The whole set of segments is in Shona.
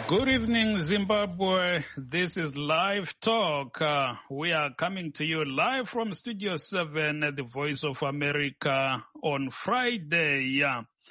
Good evening, Zimbabwe. This is Live Talk. We are coming to you live from Studio 7 at the Voice of America on Friday,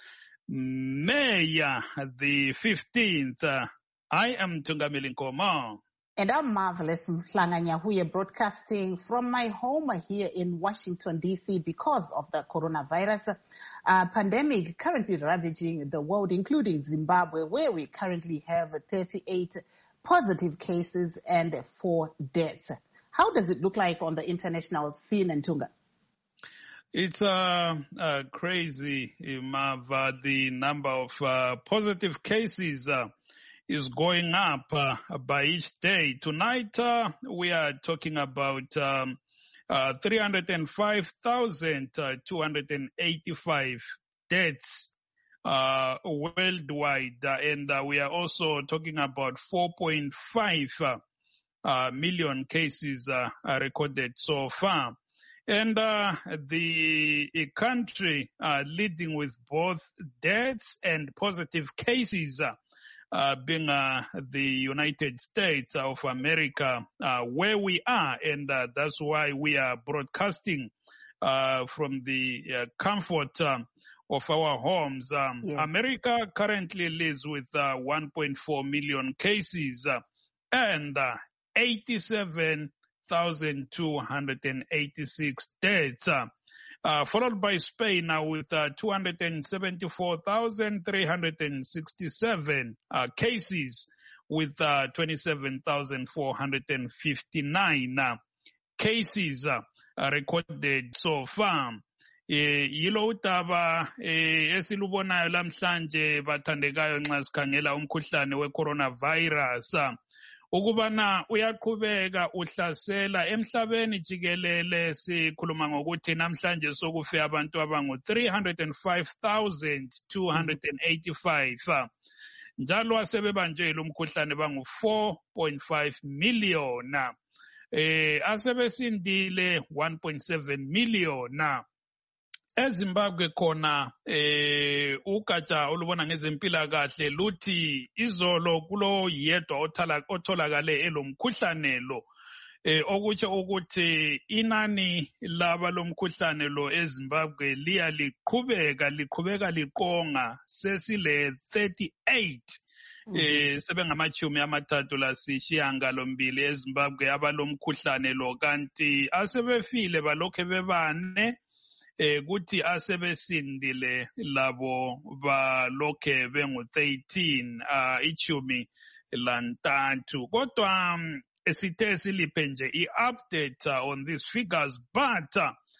May the 15th. I am Tungamili Nkoma. And I'm Marvelous Mhlanga-Nyahuye, broadcasting from my home here in Washington, D.C. because of the coronavirus pandemic currently ravaging the world, including Zimbabwe, where we currently have 38 positive cases and 4 deaths. How does it look like on the international scene, Ntunga? It's crazy, Mav. The number of positive cases is going up by each day. Tonight, we are talking about 305,285 deaths worldwide. And we are also talking about 4.5 million cases recorded so far. And the country leading with both deaths and positive cases being the United States of America, where we are, and that's why we are broadcasting from the comfort of our homes. America currently lives with 1.4 million cases and 87,286 deaths. Followed by Spain with 274,367 cases with 27,459 cases recorded so far. Yilo utaba esilubonayo lamhlanje bathandekayo nxa sikhangela umkhuhlane we-coronavirus. Ukubana uyaqhubeka uhlasela emhlabeni jikelele. Sikhuluma ngokuthi namhlanje sokufe abantu abangu 305,285 njalo asebebanjwe umkhuhlane bangu 4.5 million, asebesindile 1.7 million. eZimbabwe khona ugatsha olubona ngezempilakahle luthi izolo kulo yedwa otholakale elomkhuhlane lo, okutsho ukuthi inani laba lomkhuhlane lo eZimbabwe liqhubeka liqonga, sesile 38 sebengamachumi amathathu lasishiyangalombili eZimbabwe abalomkhuhlane lo, kanti asebefile balokhe bebane. Kuthi asebesindile labo balokhe bengu 13 ichumi lantathu. Kodwa sithe siliphe nje i-update on these figures, but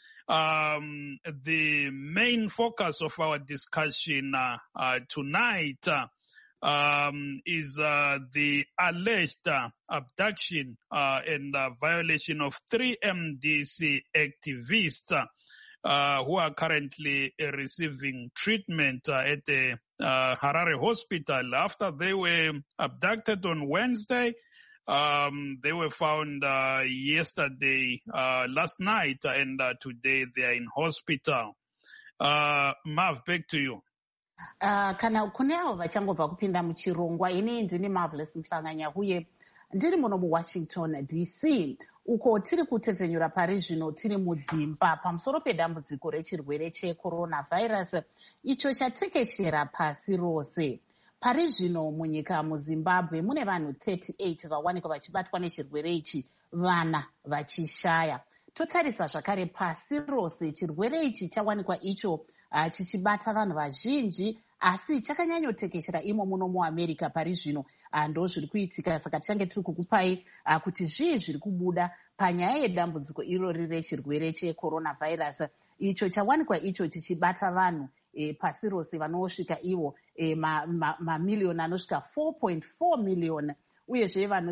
the main focus of our discussion tonight is the alleged abduction and violation of 3 MDC activists who are currently receiving treatment at the Harare hospital. After they were abducted on Wednesday, they were found yesterday, last night, and today they are in hospital. Mav, back to you. Kana kune avo vachangobva kupinda muchirongwa, ini ndini Marvelous Mhlanga-Nyahuye, ndiri muno muWashington DC, uko tiri kutepfenyura pari zvino tiri mudzimba pamusoro pedambudziko rechirwere checoronavirus icho chatekeshera pasi rose. Pari zvino munyika muZimbabwe mune vanhu 38 vawanikwa vachibatwa nechirwere ichi, vana vachishaya. Totarisa zvakare pasi rose chirwere ichi chawanikwa icho chichibata vanhu vazhinji, asi chakanyanyotekeshera imo muno muAmerica pari zvino. Ndo zviri kuitika, saka tichange tiri kukupai kuti zvii zviri kubuda panyaya yedambudziko irori rechirwere checoronavirus icho chawanikwa icho chichibata vanhu pasi rose vanosvika ivo mamiliyoni anosvika 4.4 million, uyezve vanhu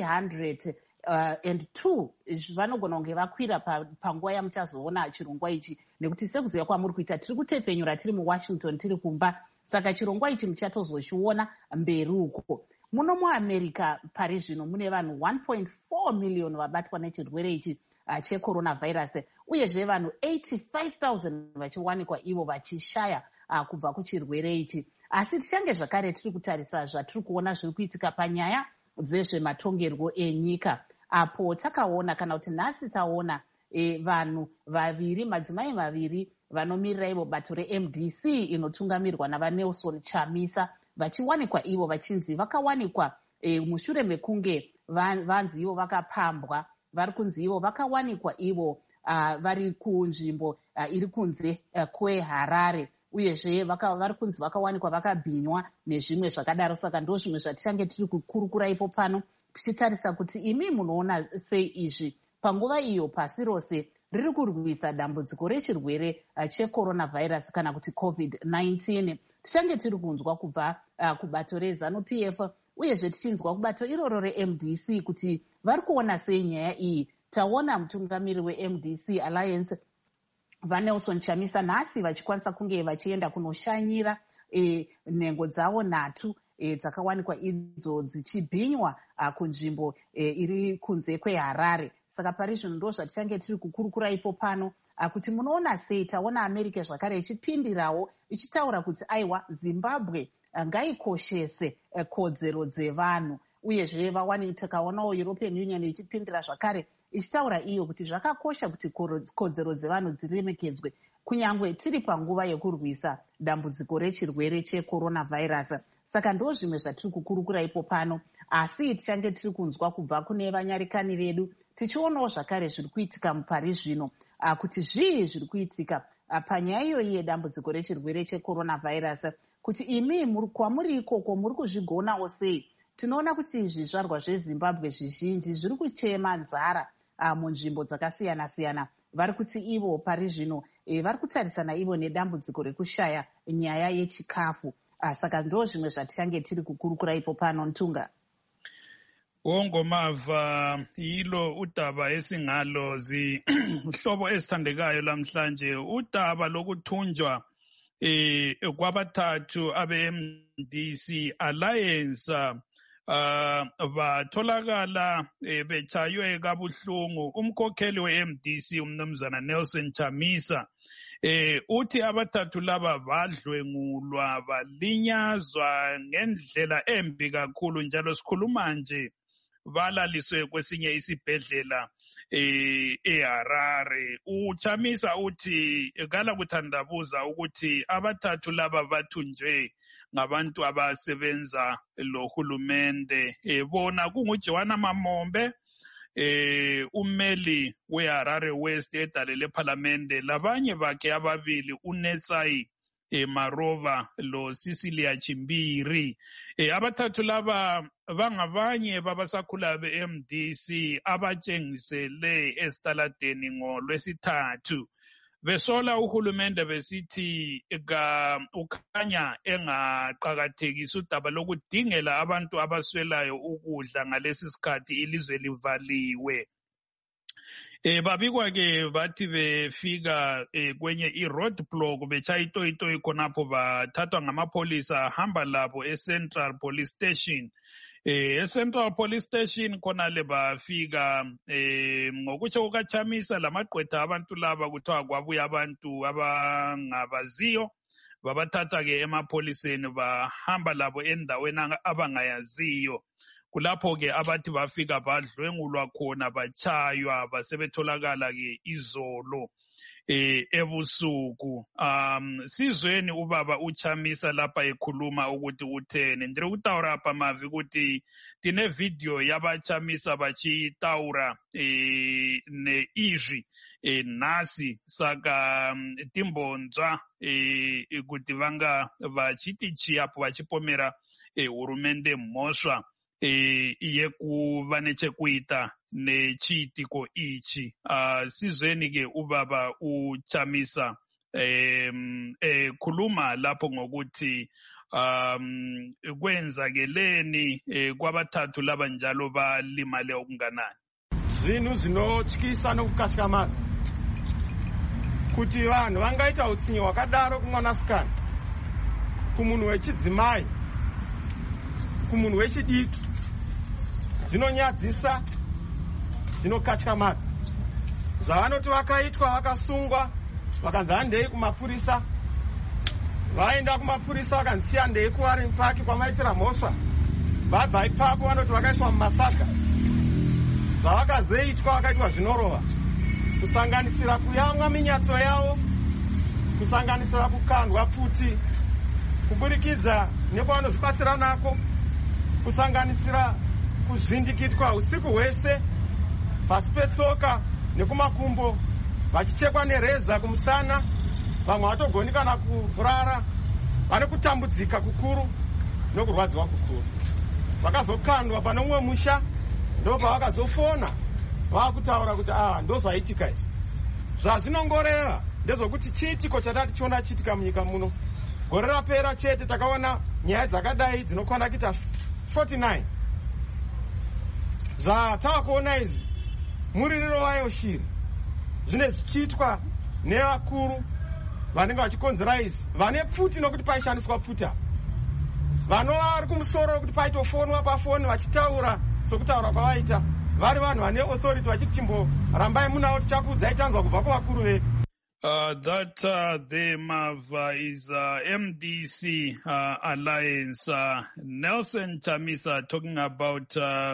302 vanogona kunge vakwira panguva yamuchazoona chirongwa ichi, nekuti sekuziva kwamuri kuita tiri kutepfenyura tiri muWashington tiri kumba, saka chirongwa ichi muchatozochiona mberi uko. Muno muAmerica pari zvino mune vanhu 1.4 million vabatwa nechirwere ichi checoronavirus, uyezve vanhu 85,000 vachiwanikwa ivo vachishaya kubva kuchirwere ichi. asi tichange zvakare tiri kutarisa zvatiri kuona zviri kuitika panyaya dzezvematongerwo enyika, apo takaona kana kuti nhasi taona vanhu vaviri, madzimai maviri vanomirira ivo bato reMDC inotungamirwa navaNelson Chamisa, vachiwanikwa ivo vachinzi vakawanikwa mushure mekunge vanzi ivo vakapambwa. Vari kunzi ivo vakawanikwa ivo vari kunzvimbo iri kunze kweHarare, uyezve vari kunzi vakawanikwa vakabhinywa nezvimwe zvakadaro. Saka ndo zvimwe zvatichange tiri kukurukura ipo pano, tichitarisa kuti imi munoona sei izvi panguva iyo pasi rose riri kurwisa dambudziko rechirwere checoronavirus kana kuti COVID-19. Tichange tiri kunzwa kubva kubato reZANU-PF uyezve tichinzwa kubato iroro reMDC kuti vari kuona sei nyaya iyi. Taona mutungamiri weMDC Alliance vaNelson Chamisa nhasi vachikwanisa kunge vachienda kunoshanyira nhengo dzavo nhatu dzakawanikwa idzo dzichibhinywa kunzvimbo iri kunze kweHarare. Saka pari zvino ndo zvatichange tiri kukurukura ipo pano kuti munoona sei. Taona America zvakare ichipindirawo ichitaura kuti aiwa, Zimbabwe ngaikoshese kodzero dzevanhu, uyezve takaonawo European Union ichipindira zvakare ichitaura iyo kuti zvakakosha kuti kodzero dzevanhu dziremekedzwe kunyangwe tiri panguva yekurwisa dambudziko rechirwere checoronavirus. Saka ndo zvimwe zvatiri kukurukura ipo pano, asi tichange tiri kunzwa kubva kune vanyarikani vedu, tichionawo zvakare zviri kuitika mupari zvino kuti zvii zviri kuitika panyaya iyoyi yedambudziko rechirwere checoronavirus, kuti imi kwamuri ikoko muri kuzvigonawo sei. Tinoona kuti zvizvarwa zveZimbabwe zvizhinji zviri kuchema nzara munzvimbo dzakasiyana-siyana. Vari kuti ivo pari zvino vari kutarisana ivo nedambudziko rekushaya nyaya yechikafu. Saka ndo zvimwe zvatichange tiri kukurukura ipo pano. Ntunga wongomava yilo udaba esingalo zihlobo ezithandekayo lamhlanje, udaba lokuthunjwa kwabathathu abe-MDC Alliance batholakala betshaywe kabuhlungu. Umkhokheli we-MDC umnumzana Nelson Chamisa uthi abathathu laba badlwengulwa, balinyazwa ngendlela embi kakhulu, njalo sikhuluma nje balaliswe kwesinye isibhedlela eHarare. uChamisa uthi kala kuthandabuza ukuthi abathathu laba bathunjwe ngabantu abasebenza lohulumende, bona kunguJohana Mamombe ummeli weHarare West edalele ePhalamende, labanye bakhe ababili uNetsai Marova lo Cecilia Chimbiri. Abathathu laba bangabanye babasakhula be-MDC abatshengisele esitaladeni ngoLwesithathu besola uhulumende besithi ukhanya engaqakathekisi udaba lokudingela abantu abaswelayo ukudla ngalesi sikhathi ilizwe livaliwe. Babikwa ke bathi befika kwenye i-roadblock betshaya itoyitoyi khonapho bathathwa ngamapholisa ahamba labo eCentral Police Station. eCentral Police Station khonale bafika ngokutsho kukaChamisa lamagqwetha abantu laba kuthiwa kwabuya abantu abangabaziyo, babathatha ke emapholiseni bahamba labo endaweni abangayaziyo. Kulapho ke abathi bafika badlwengulwa khona, batshaywa, basebetholakala ke izolo ebusuku. Sizweni ubaba uChamisa lapha ekhuluma ukuthi uthene. Ndiri kutaura pa mavi ukuthi tine video yabaChamisa bachitaura neizvi nhasi, saka timbonzwa kuti vanga vachiti chiapo vachipomera hurumende mhosva yekuva nechekuita nechiitiko ichi. Sizweni ke ubaba uChamisa khuluma lapho ngokuthi kwenzakeleni kwabathathu laba njalo balimale okunganani. Zvinhu zvinotyisa nokukatyamadza kuti vanhu vangaita utsinye hwakadaro kumwanasikana, kumunhu wechidzimai, kumunhu wechidiki. Zvinonyadzisa, zvinokatyamadza. Zvavanoti vakaitwa, vakasungwa, vakanzi handei kumapurisa, vaenda kumapurisa vakansiya ndeikuwaring park kwamaitira mhosva. Vabva ipapo vanoti vakaiswa mumasaga. Zvavakazoitwa vakaitwa zvinorova, kusanganisira kuyamwa minyatso yavo, kusanganisira kukandwa pfuti, kuburikidza nekwavanozvibatsira nako, kusanganisira kuzvindikitwa usiku hwese pasi petsoka nekumakumbo, vachichekwa nereza kumusana, vamwe vatogoni kana kurara, vane kutambudzika kukuru nokurwadziwa kukuru. Vakazokandwa pane umwe musha, ndobva vakazofona vakutaura kuti ndozvaitika izvi. Zvazvinongoreva ndezvokuti chiitiko chatati chiona chiitika munyika muno. Gore rapera chete takaona nyaya dzakadai dzinokwana kuita 49. Zvatavakuona izvi muririro wayo shiri zvine zvichiitwa nevakuru vanenge vachikonzera izvi, vane pfuti nokuti paishandiswa pfuti apa, vanova vari kumusoro kuti paitofonwa pafoni vachitaura sokutaura kwavaita, vari vanhu vane authority vachiti chimborambai munawo tichakuudzai tanzwa kubva kuvakuru vedu. That the MAV is MDC Alliance. Nelson Chamisa talking about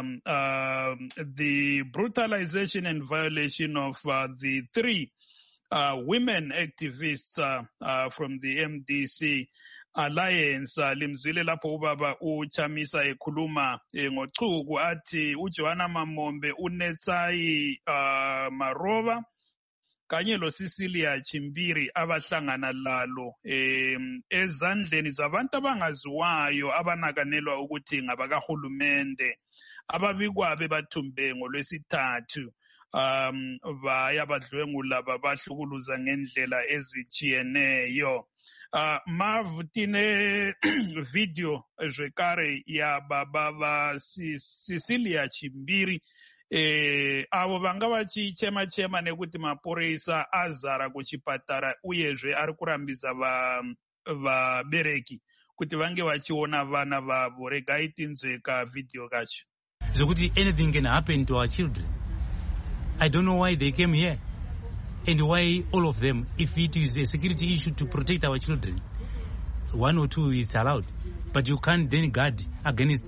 the brutalization and violation of the 3 women activists from the MDC Alliance. Limzwile lapho ubaba uChamisa ekhuluma ngochuku athi uJohana Mamombe, uNetsai Marova kanye loCecilia Chimbiri abahlangana lalo ezandleni zabantu abangaziwayo abanakanelwa ukuthi ngabakahulumende, ababikwa bebathumbe ngolwesithathu. Baya badlwengula babahlukuluza ngendlela ezijiyeneyo. Mavutine video zvekare ya baba Cecilia Chimbiri avo vanga vachichema nekuti mapurisa azara kuchipatara uyezve ari kurambidza vabereki kuti vange vachiona vana vavo. Regai tinzwe ka video kacho. Zvokuti anything can happen to our children. I don't know why they came here and why all of them, if it is a security issue to protect our children, 1 or 2 is allowed, but you can't then guard against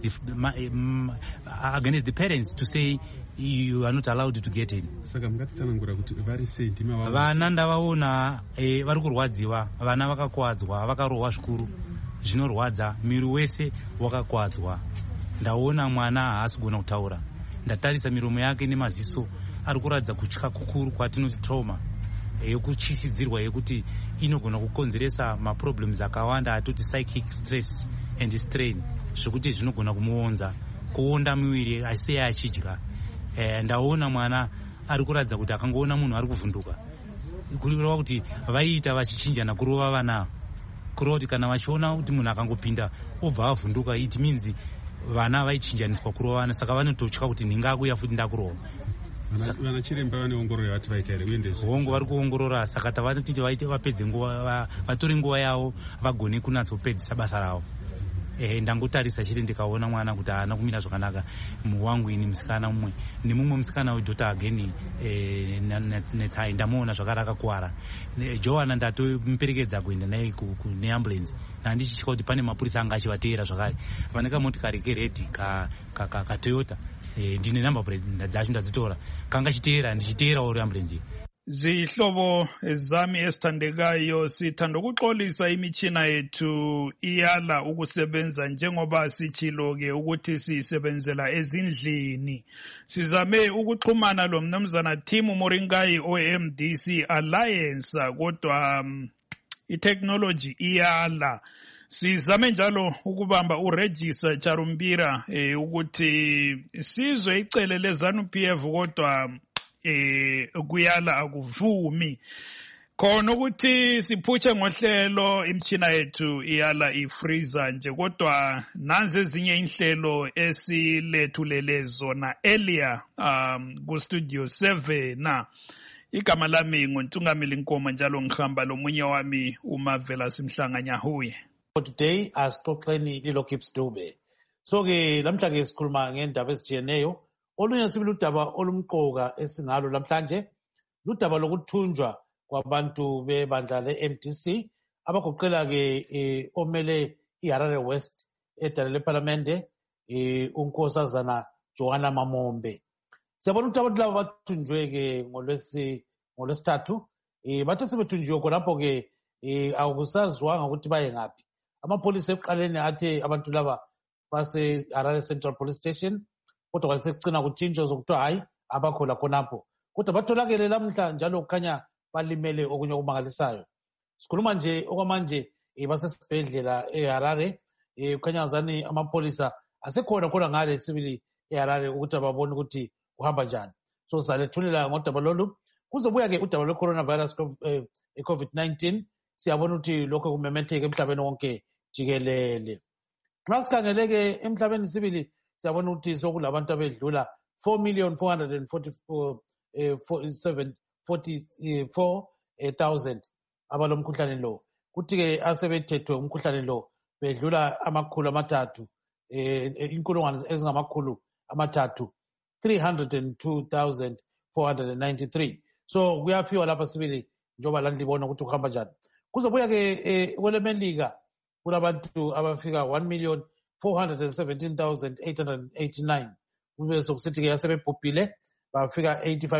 the parents to say you are not allowed to get in. Vana ndavaona vari kurwadziwa, vana vakakwadzwa, vakarohwa zvikuru zvinorwadza, miri wese wakakwadzwa. Ndaona mwana haasi kugona kutaura, ndatarisa miromo yake nemaziso ari kuratidza kutya kukuru kwatinoti trauma yokuchisidzirwa yekuti inogona kukonzeresa maproblems akawanda atoti psychic stress and strain, zvokuti zvinogona kumuonza kuonda miviri asei achidya. Ndaona mwana ari kuratidza kuti akangoona munhu ari kuvhunduka, kureva kuti vaiita vachichinjana kurova vana, kureva kuti kana vachiona kuti munhu akangopinda obva avhunduka, it means vana vaichinjaniswa kurovana, saka vanototya kuti ndingakuya futi ndakurova. Vana chiremba vanoongorora vati vaita here uendezve hongo vari kuongorora, saka tavatoti vapedze nguva, vatore nguva yavo vagone kunatsopedzisa basa ravo. Ndangotarisa chete ndikaona mwana kuti haana kumira zvakanaka. Muwangu ini musikana mumwe nemumwe musikana wedhota ageni Netsai ndamuona zvakare akakuwara. Joana ndatomuperekedza kuenda naye neambulensi, nandichitya kuti pane mapurisa anga achivateera zvakare. Vane kamotikari keredhi kaToyota, ndine namba pureti dzacho ndadzitora, kanga chiteera ndichiteera uri ambulensi. Zihlobo zami esithandekayo, sithanda ukuxolisa imitshina yethu iyala ukusebenza njengoba sichilo-ke ukuthi sisebenzela ezindlini. Sizame ukuxhumana lo mnumzana Tim Moringai o-MDC Alliance, kodwa i-technology iyala. Sizame njalo ukubamba uRegis Charumbira ukuthi sizwe icele leZANU-PF, kodwa kuyala akuvumi. Khona ukuthi siphutshe ngohlelo imtshina yethu iyala ifreezer nje, kodwa nanzi ezinye inhlelo esilethulele zona earlier ku studio 7. Igama lami nguNtungamili Nkoma, njalo ngihamba lomunye wami uMavela Simhlanganya Huye. Today asixoxeni Lilokips Dube. So ke lamhlanje sikhuluma ngendaba ezijiyeneyo. Olunye sibili udaba olumqoka esingalo lamhlanje ludaba lokuthunjwa kwabantu bebandla le-MDC abagoqela-ke omele iHarare West edale lephalamende unkosazana Joanna Mamombe. Siyabona ukuthi abantu laba bathunjwe-ke ngolwesithathu bathe sebethunjiwe khonapho-ke akusazwanga ukuthi baye ngaphi. Amapholisa ekuqaleni athe abantu laba base-Harare Central Police Station, kodwa kwasekucina kutshintshwa zokuthiwa hayi abakhona khonapho, kodwa batholakele lamhla njalo kukhanya balimele okunye okumangalisayo. Sikhuluma nje okwamanje basesibhedlela eHarare, kukhanya ngazani amapholisa asekhona khona ngale sibili eHarare ukuthi babone ukuthi kuhamba njani. So salethulela ngodaba lolu. Kuzobuya-ke udaba lwe-coronavirus i-COVID-19, siyabona ukuthi lokho kumemetheka emhlabeni wonke jikelele. Nxa sikhangele-ke emhlabeni sibili siyabona ukuthi sokulabantu abedlula 4,444,000 abalomkhuhlane lo. Kuthi-ke asebethethwe umkhuhlane lo bedlula 302,493. So kuyafiwa lapha sibili njengoba la libona ukuthi kuhamba njani. Kuzobuya-ke kwelemelika kulabantu abafika 1,417,889. Kube sokusithi-ke yasebebhubhile bafika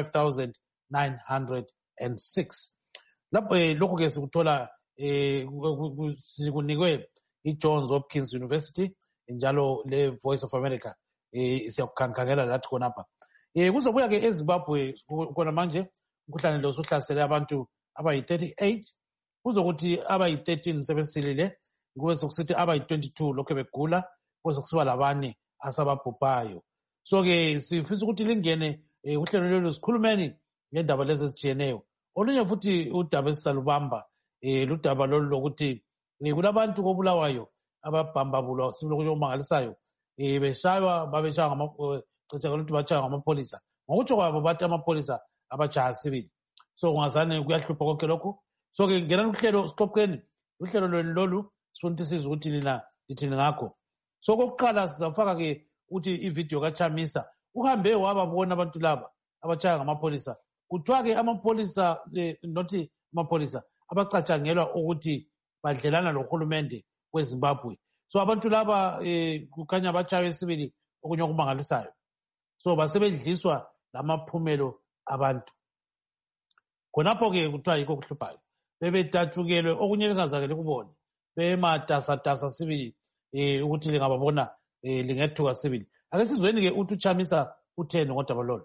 85,906. Lapho lokhu-ke sikuthola sikunikwe iJohns Hopkins University njalo le-Voice of America. Siyakukhankhangela lathi khonapha. Kuzobuya-ke eZimbabwe khona manje umkhuhlane lo usuhlasele abantu abayi-38, kuzokuthi abayi-13 sebesilile, kube sokusithi abayi-22 lokho begula, kube sokusiba labane asababhubhayo. So-ke sifisa ukuthi lingene uhlelo lolu sikhulumeni ngendaba lezi ezijiyeneyo. Olunye futhi udaba esisalubamba ludaba lolu lokuthi kulabantu kobulawayo ababhambabulwa sibili okunye okumangalisayo beshaywa ukuthi bashaywa ngamapholisa. Ngokutsho kwabo bathi amapholisa abajaya sibili. So kungazane kuyahlupha konke lokhu. So-ke ngenani uhlelo sixoxeni uhlelo lolu sifuna ukuthi sizwe ukuthi nina lithini ngakho. So kokuqala sizafaka-ke ukuthi ividiyo kaChamisa uhambe wababona abantu laba abachaya ngamapholisa. Kuthiwa-ke amapholisa nothi amapholisa abacatshangelwa ukuthi badlelana lohulumende weZimbabwe. So abantu laba kukhanya bachaywe sibili okunye okumangalisayo. So basebedliswa lamaphumelo abantu. Khonapho-ke kuthiwa yikho kuhluphayo. Bebetatshukelwe okunye lingazakele kubone. Bematasatasa sibili ukuthi lingababona lingethuka sibili. Ake sizweni-ke uthi uChamisa utheni ngodaba lolu.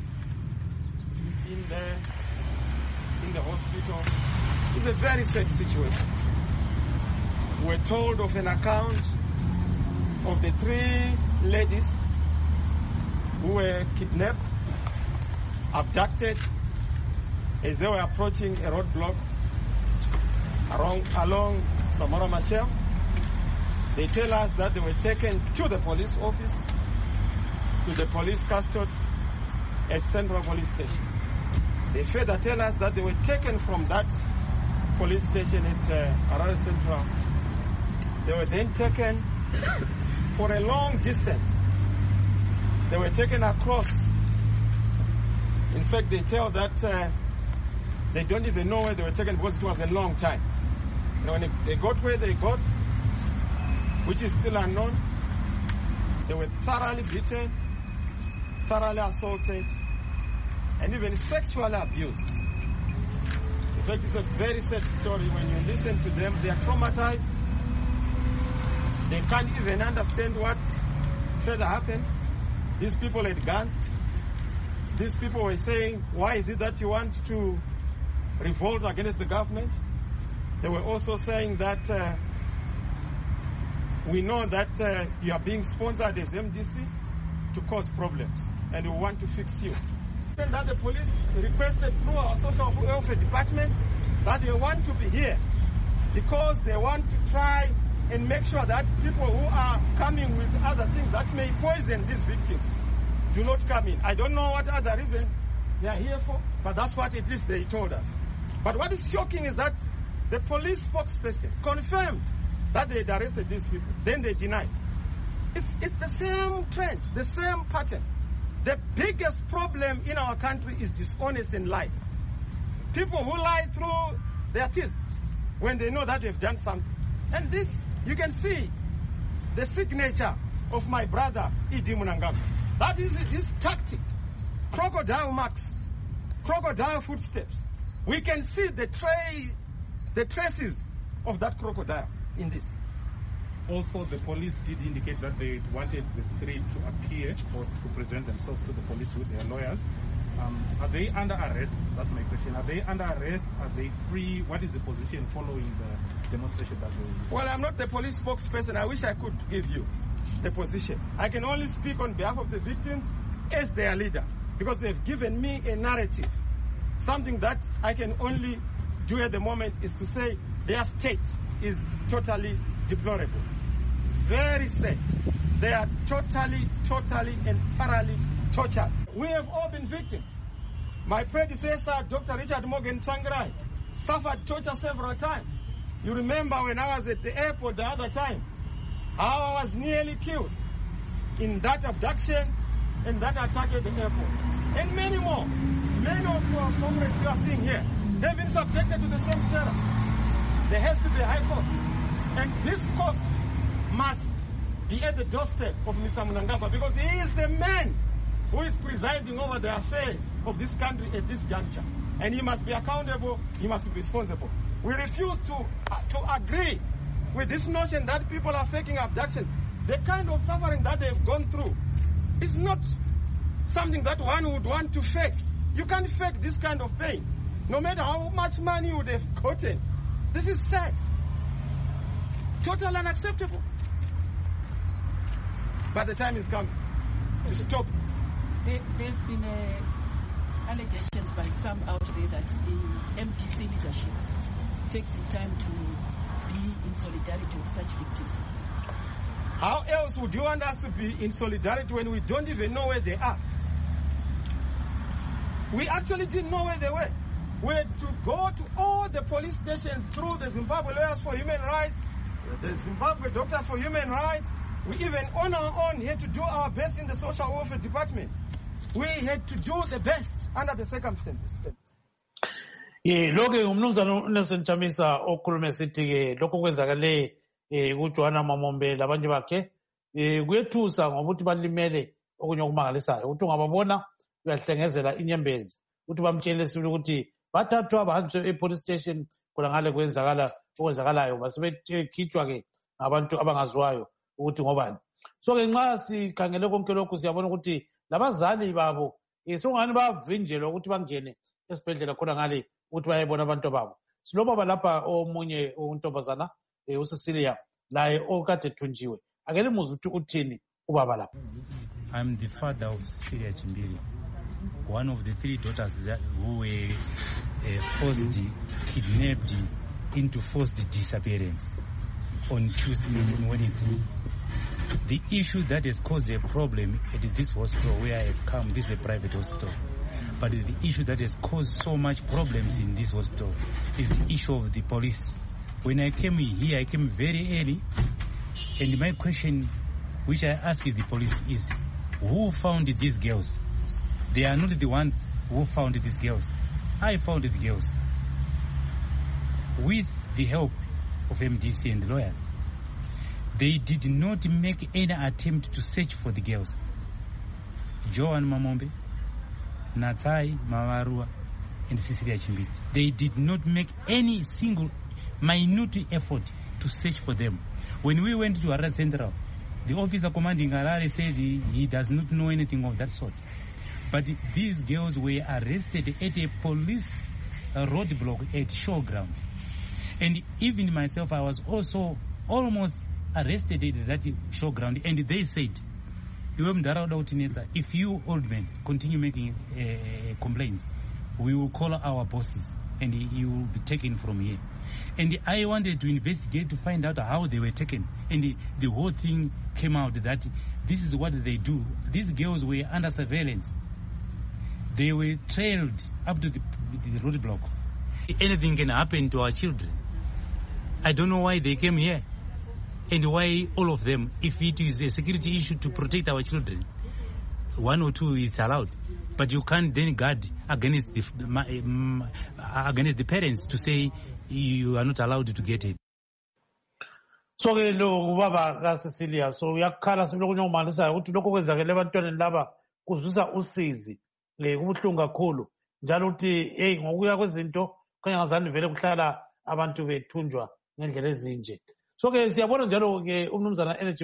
In the hospital, it's a very sad situation. We're told of an account of the 3 ladies who were kidnapped, abducted as they were approaching a roadblock along Samora Machel. They tell us that they were taken to the police office, to the police custody at Central Police Station. They further tell us that they were taken from that police station at Harare Central. They were then taken for a long distance. They were taken across. In fact, they tell that they don't even know where they were taken because it was a long time. And when they got where they got, which is still unknown, they were thoroughly beaten, thoroughly assaulted, and even sexually abused. In fact, it's a very sad story. When you listen to them, they are traumatized. They can't even understand what further happened. These people had guns. These people were saying, why is it that you want to revolt against the government? They were also saying that we know that you are being sponsored as MDC to cause problems, and we want to fix you. And that the police requested through our social welfare department that they want to be here because they want to try and make sure that people who are coming with other things that may poison these victims do not come in. I don't know what other reason they are here for, but that's what at least they told us. But what is shocking is that the police spokesperson confirmed that they had arrested these people. Then they denied. It's the same trend, the same pattern. The biggest problem in our country is dishonest and lies. People who lie through their teeth. when they know that they've done something. And this, you can see the signature of my brother, Idi Mnangagwa. That is his tactic. Crocodile marks, crocodile footsteps. We can see the traces of that crocodile in this. Also, the police did indicate that they wanted the three to appear or to present themselves to the police with their lawyers. Are they under arrest? That's my question. Are they under arrest? Are they free? What is the position following the demonstration that they... Well, I'm not the police spokesperson. I wish I could give you the position. I can only speak on behalf of the victims as their leader, because they've given me a narrative. Something that I can only do at the moment is to say their state is totally deplorable. Very sad. They are totally and thoroughly tortured. We have all been victims. My predecessor, Dr. Richard Morgan Tsvangirai, suffered torture several times. You remember when I was at the airport the other time, how I was nearly killed in that abduction and that attack at the airport. And many more. Many of our comrades you are seeing here have been subjected to the same terror. There has to be a high cost. And this cost must be at the doorstep of Mr. Mnangagwa, because he is the man who is presiding over the affairs of this country at this juncture. And he must be accountable, he must be responsible. We refuse to agree with this notion that people are faking abductions. The kind of suffering that they've gone through is not something that one would want to fake. You can't fake this kind of pain, no matter how much money you would have gotten. This is sad. Totally unacceptable. But the time is coming to stop this. There's been allegations by some out there that the MDC leadership takes the time to be in solidarity with such victims. How else would you want us to be in solidarity when we don't even know where they are? We actually didn't know where they were. We had to go to all the police stations through the Zimbabwe Lawyers for Human Rights, the Zimbabwe Doctors for Human Rights. We even on our own had to do our best in the social welfare department. We had to do the best under the circumstances. Lokho umnumzana uNelson Chamisa okhuluma esithi ke lokho kwenzakale kuJohana Mamombe labanye bakhe kuyethusa ngoba uthi balimele okunye okumangalisayo ukuthi ungababona uyahlengezela inyembezi ukuthi bamtshele sibili ukuthi bathathwa bahanjiswe epolice station khona ngale okwenzakalayo basebekhitshwa ke ngabantu abangaziwayo ukuthi ngobani. So ke nxa sikhangele konke lokhu siyabona ukuthi labazali babo sokungani bavinjelwa ukuthi bangene esibhedlela khona ngale ukuthi bayebona abantu babo. Silobaba lapha omunye untombazana uCecilia laye okade ethunjiwe. Akele muzwe ukuthi uthini ubaba lapha. I'm the father of Cecilia Chimbili, one of the three daughters who were forced, kidnapped into forced disappearance on Wednesday. The issue that has caused a problem at this hospital where I have come, this is a private hospital, but the issue that has caused so much problems in this hospital is the issue of the police. When I came here, I came very early, and my question which I asked the police is, who found these girls? They are not the ones who found these girls. I found the girls with the help of MDC and the lawyers. They did not make any attempt to search for the girls. Joan Mamombe, Natai Mawarua, and Cecilia Chimbili. They did not make any single minute effort to search for them. When we went to Harare Central, the officer commanding Harare said he does not know anything of that sort. But these girls were arrested at a police roadblock at Showground. And even myself, I was also almost arrested at that Showground. And they said, if you old men continue making complaints, we will call our bosses and you will be taken from here. And I wanted to investigate to find out how they were taken. And the whole thing came out that this is what they do. These girls were under surveillance. They were trailed up to the roadblock. Anything can happen to our children. I don't know why they came here and why all of them, if it is a security issue to protect our children, 1 or 2 is allowed. But you can't then guard against the parents to say you are not allowed to get it. So ke lo ubaba kaCecilia so uyakhala silokunye umalisayo ukuthi lokho kwenzakele abantwaneni laba kuzwisa usizi kubuhlungu kakhulu njalo ukuthi hey ngokuya kwezinto khanya ngazani vele kuhlala abantu bethunjwa ngendlela ezinje. So ke siyabona njalo ke umnumzana Energy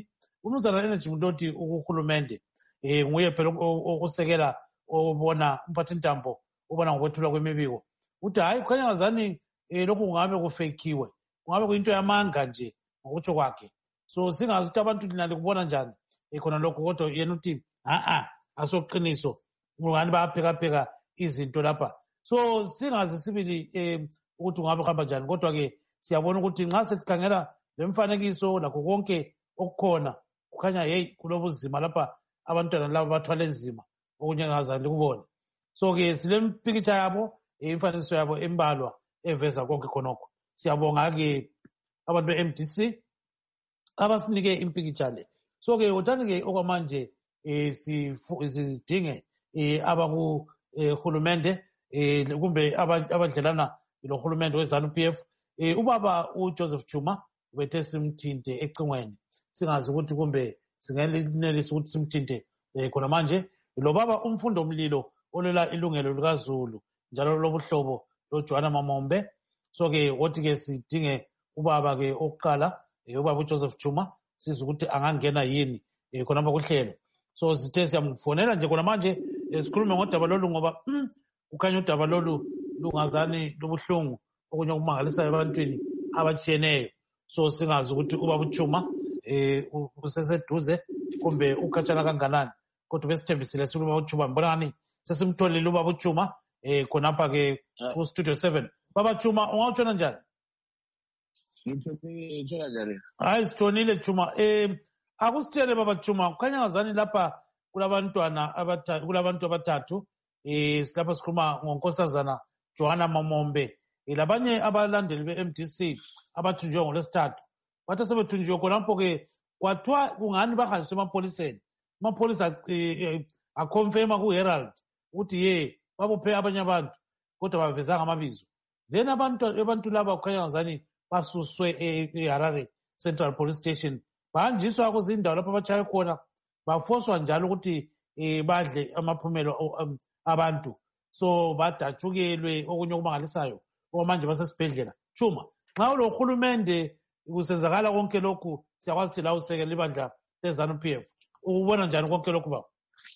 Mutoti ukuhulumende nguye phela okusekela obona umphathintambo ubona ngokwethulwa kwemibiko uthi hayi khanya ngazani lokhu kungabe kufekiwe kungabe kuyinto yamanga nje ngokutsho kwakhe. So singazi ukuthi abantu linali kubona njani khona lokho kodwa yena uthi asoqiniso ngani bayapheka izinto lapha. So singazi sibili ukuthi kungabe kuhamba njani kodwa ke siyabona ukuthi nxa sesikhangela lemfanekiso lakho konke okukhona kukhanya hey kulobuzima lapha abantwana laba bathwala enzima okunye ngazani kubona. So ke silempikitsha yabo imfanekiso yabo embalwa eveza konke khonokho. Siyabonga ke abantu be-MDC abasinike impikitsha le. So ke uthani ke okwamanje sidinge abakuhulumende kumbe abadlelana lohulumende we-ZANU-PF ubaba uJoseph Chuma bethe simthinte ecingweni singazi ukuthi kumbe singenelisa ukuthi simthinte khona manje lo baba umfundo omlilo olela ilungelo likaZulu njalo lobuhlobo loJohana Mamombe. So ke wothi ke sidinge ubaba ke okuqala ubaba uJoseph Chuma siza ukuthi angangena yini khonapha kuhlelo. So sithe siyamfonela nje khona manje sikhulume ngodaba lolu ngoba kukhanya udaba lolu lungazani lobuhlungu okunye okumangalisayo ebantwini abatshiyeneyo. So singazi ukuthi ubaba uChuma useseduze kumbe ukhatshana kanganani kodwa besithembisile sithi ubaba uChuma mbonani sesimtholile ubaba uChuma khonapha ke ku Studio 7. Baba Chuma ungawutshona njani? Hayi sithonile Chuma. Akusitshele baba Chuma kukhanya ngazani lapha kulabantu abathathu silapha sikhuluma ngonkosazana Johanna Mamombe labanye abalandeli be-MDC abathunjwe ngolwesithathu bathi sebethunjiwe khonapho ke kwathiwa kungani bahanjiswe emapholiseni. Amapholisa akhonfema ku-Herald ukuthi ye babophe abanye abantu kodwa bavezanga amabizo. Then abantu laba kukhanya ngazani basuswe eHarare Central Police Station bahanjiswa kuzindawo lapho abatshaye khona bafoswa njalo ukuthi badle amaphumelo abantu. So badatshukelwe okunye okumangalisayo okwamanje basesibhedlela. Chuma nxa ulo hulumende kusenzakala konke lokhu siyakwazi ukuthi la usekela ibandla leZANU-PF ubona njani konke lokhu baba?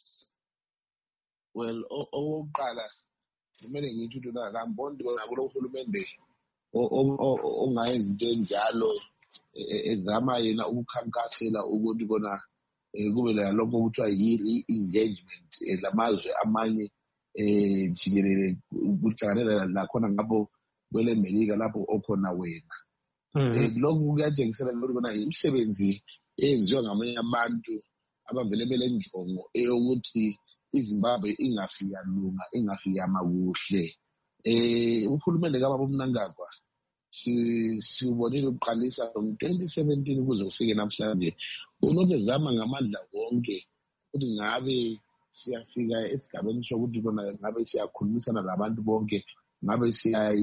Well okokuqala kumele ngithi ukuthi ngamboni ngokulo uhulumende ongayenza into enjalo ezama yena ukukhankasela ukuthi kona kube lalokho okuthiwa yi-engagement lamazwe amanye jikelele kuhlanganela lakhona ngapho kwele Melika lapho okhona wena. Lokhu kuyatshengisela ukuthi kona imisebenzi eyenziwa ngamanye abantu abavele belenjongo eyokuthi iZimbabwe ingafika makuhle. Uhulumende kababa uMnangagwa siubonile ukuqalisa ngo-2017 kuze ufike namhlanje ulokhu ezama ngamandla wonke ukuthi ngabe siyafika esigabeni sokuthi kona ngabe siyakhulumisana labantu bonke ngabe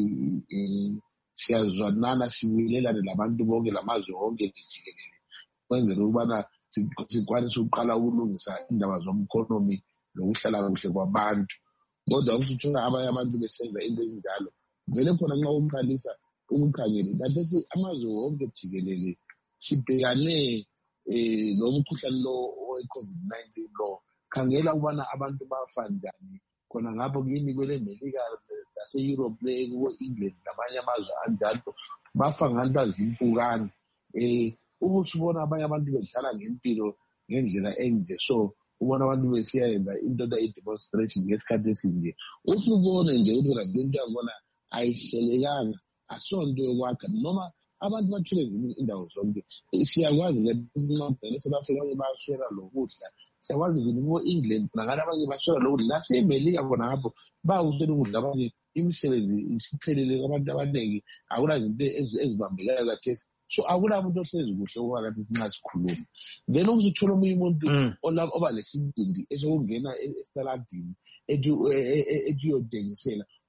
siyazwanana siwilelane labantu bonke lamazwe wonke jikelele kwenzela ukubana sikwanise ukuqala ukulungisa indaba zomkhonomi lokuhlala kuhle kwabantu. Kodwa usuthola abanye abantu besenza into ezinjalo vele khona nxa umqalisa ukukhangela kathesi amazwe wonke jikelele sibhekane lomkhuhlane lo we-COVID-19 lo. Khangela ukubana abantu bafa njani khona ngapho kini kwele Melika lase-Europe ku-England namanye amazwe anjalo bafa nganto azimpukane. Ukuthi ubona abanye abantu bedlala ngempilo ngendlela enje. So ubona abantu besiyayenza into i-demonstration ngesikhathi esinje usubone nje ukuthi kona into yakubona ayihlelekanga asonto yokwakha noma abantu bathule indawo zonke. Siyakwazi ngesincwadela sebafika bayaswela lokudla siyakwazi ukuthi ko-England nangala abanye baswela lokudla laseMelika khona ngapho bawuswela ukudla abanye imisebenzi isiphelele kwabantu abaningi akula zinto ezibambekayo kathesi. So akula muntu ohlezi kuhle okwakathi sinxa sikhuluma. Then usuthola omunye umuntu oba lesibindi esokungena estaladini ethi uyodengisela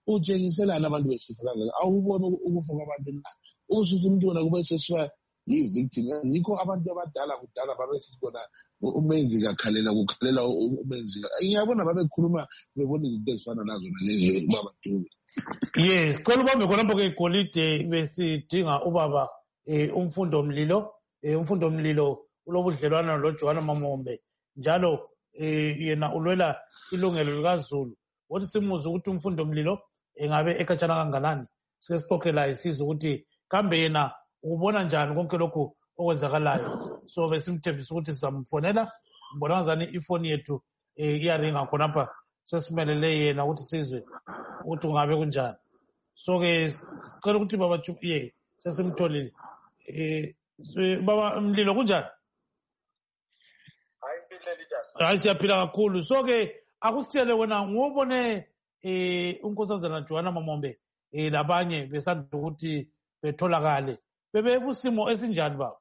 utshengiselana abantu besifazane awubona ukufa kwabantu na usufuna ukubona kube sesiba yi-victim yikho abantu abadala kudala babesithi khona umenzi kakhalela kukhalela umenzi ngiyabona babekhuluma bebona izinto ezifana nazo nalezo ubaba Dube. Yes, cela ubambe khonapho-ke igolide besidinga ubaba umfundo mlilo ulobudlelwana loJoanna Mamombe njalo yena ulwela ilungelo likaZulu. Wathi simuzwe ukuthi umfundo mlilo engabe ekhatshana kanganani sike sixoxe laye sizwe ukuthi kambe yena ubona njani konke lokhu okwenzakalayo. So besimthembisa ukuthi sizamfonela mbona ngazani ifoni yethu iyaringa khonapha sesimelele yena ukuthi sizwe ukuthi ungabe kunjani. So-ke sicela ukuthi baba Chupiye sesimtholile. Baba Mlilo kunjani? Hayi siyaphila kakhulu. So-ke akusitshele wena ngobone unkosazana Joanna Mamombe labanye besanda ukuthi betholakale bebekusimo esinjani baba?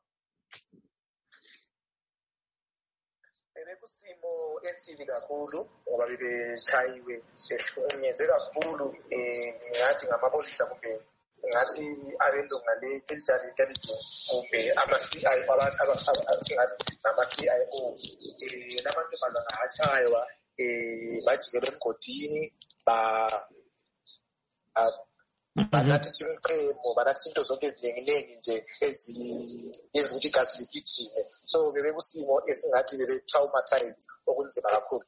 Bebekusimo esibi kakhulu ngoba bebechayiwe behlukunyezwe kakhulu ngathi ngamapolisa kumbe singathi abelunga le-military intelligence kumbe ama-CIO singathi nama-CIO lamantombazana atshaywa bajikela emgodini banathisa umchemo banathisa into zonke eziningi nje ezenza ukuthi igazi ligijime. So bebekusimo esingathi bebe-traumatized okunzima kakhulu.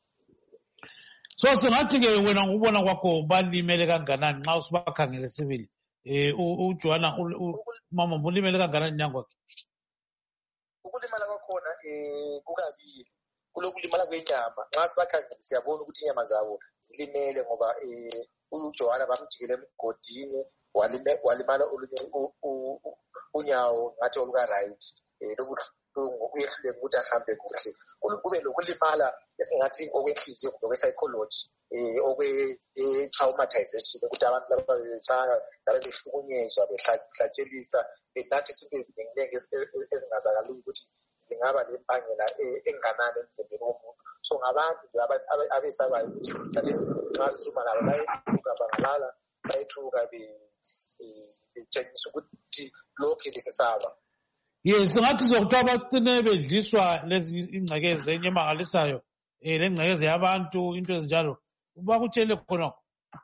So singathi-ke wena ngokubona kwakho balimele kanganani nxa usubakhangele sibili uJoanna Mamombe ulimele kanganani nyangokwakhe? Ukulimala kwakhona kukabili. Kulokulimala kwenyama nxa sibakhangele siyabona ukuthi inyama zabo zilimele ngoba uJoanna bamjikela emgodini walimala olunye unyawo ngathi oluka-right lobuhlungu uyehluleka ukuthi ahambe kuhle. Kube lokulimala esingathi okwenhliziyo okwe-psychology okwe-traumatization ukuthi abantu laba betshaya laba behlukunyezwa behlatshelisa benathisa into eziningi ezingazakaliyo ukuthi zingaba lempangela enganani emzimbeni womuntu. So ngabantu abesabayo ukuthi nxa sikhuluma nabo bayethuka bangalala bayethuka betshengisa ukuthi lokhu lisesaba. Yes, ngathi zokuthiwa bacine bedliswa lezi ingcekeza enye emangalisayo lengcekeza yabantu into ezinjalo bakutshele khona.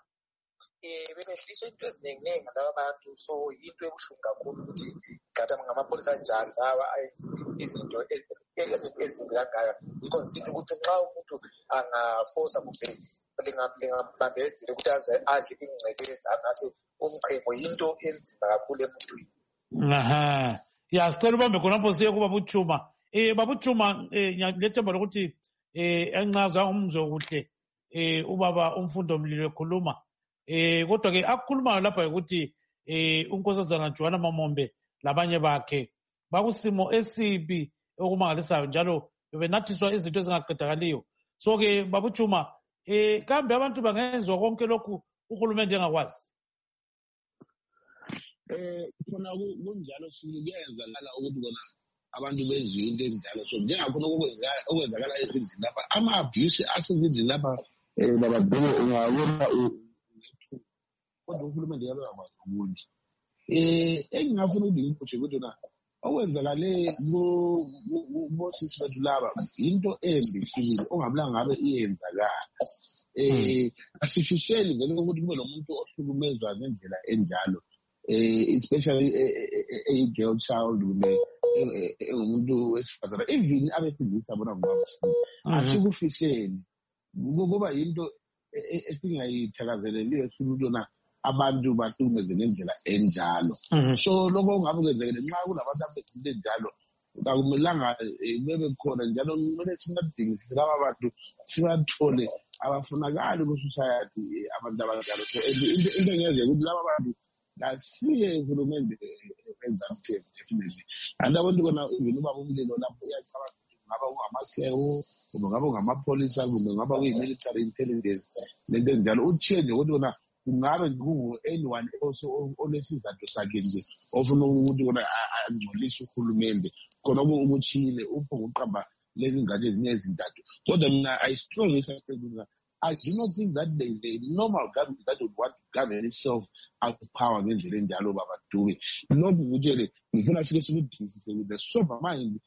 Bebehliswa into eziningi laba bantu. So into ebuhlungu kakhulu ukuthi gada ngamapolisa anjalo lawa izinto ezimbi kangaka. Yikho ngithi ukuthi nxa umuntu angafosa kumbe lingambambezile ukuthi aze adle ingcekeza angathi umchemo yinto enzima kakhulu emuntwini. Aha. Ya sicela ubambe khonapho siye kuba buchuma. Baba Chuma ngiyethemba lokuthi encaza umzwe kuhle ubaba umfundo mlilo ekhuluma. Kodwa ke akukhulumayo lapha ukuthi unkosazana Joanna Mamombe labanye bakhe bakusimo esibi okumangalisayo njalo bebenathiswa izinto ezingaqedakaliyo. So ke Baba Chuma kambe abantu bangenzwa konke lokhu uhulumende engakwazi? Khona kunjalo sikuyenzakala ukuthi kona abantu benziwe into ezinjalo. So njengakhona okwenzakala ezindlini lapha ama-abuse asezindlini lapha baba Dube ungawona kodwa uhulumende yabe yakwazi ukuthi engingafuna ukuthi ngikutshe ukuthi na okwenzakale bosisi bethu laba into embi sibili ongamlanga ngabe iyenzakala. Asifisheli vele ukuthi kube nomuntu ohlukumezwa ngendlela enjalo, especially a girl child engumuntu wesifazana, even abesilisa bona ngabafuni asikufisheli kuba yinto esingayithakazeleliyo esikulo na abantu bahlukumeze ngendlela enjalo. So lokho ngabe kwenzekile nxa kunabantu abezinto enjalo akumelanga bebe khona njalo kumele singadingisise laba bantu sibathole abafunakali ku-society abantu abanjalo. So into engeze ukuthi laba bantu lasiye uhulumende eZANU-PF definitely. And abantu kona even ubaba umlilo lapho uyacabanga ngaba ungama-CEO kumbe ngaba ungamapolisa kumbe ngaba kuyi-military intelligence lento enjalo utshiye nje ukuthi kona kungabe kungu-anyone olesizathu sakhe nje ofuna ukuthi kona angcolise uhulumende khona ubutshile upho nguqamba lezi ngane ezinye ezintathu. Kodwa mina I strongly suspect ukuthi I do not think that there is a normal government that would want to govern itself out of power ngendlela enjalo babaduwe. Lokhu kutshele ngifuna sike sikudisise with a sober mind,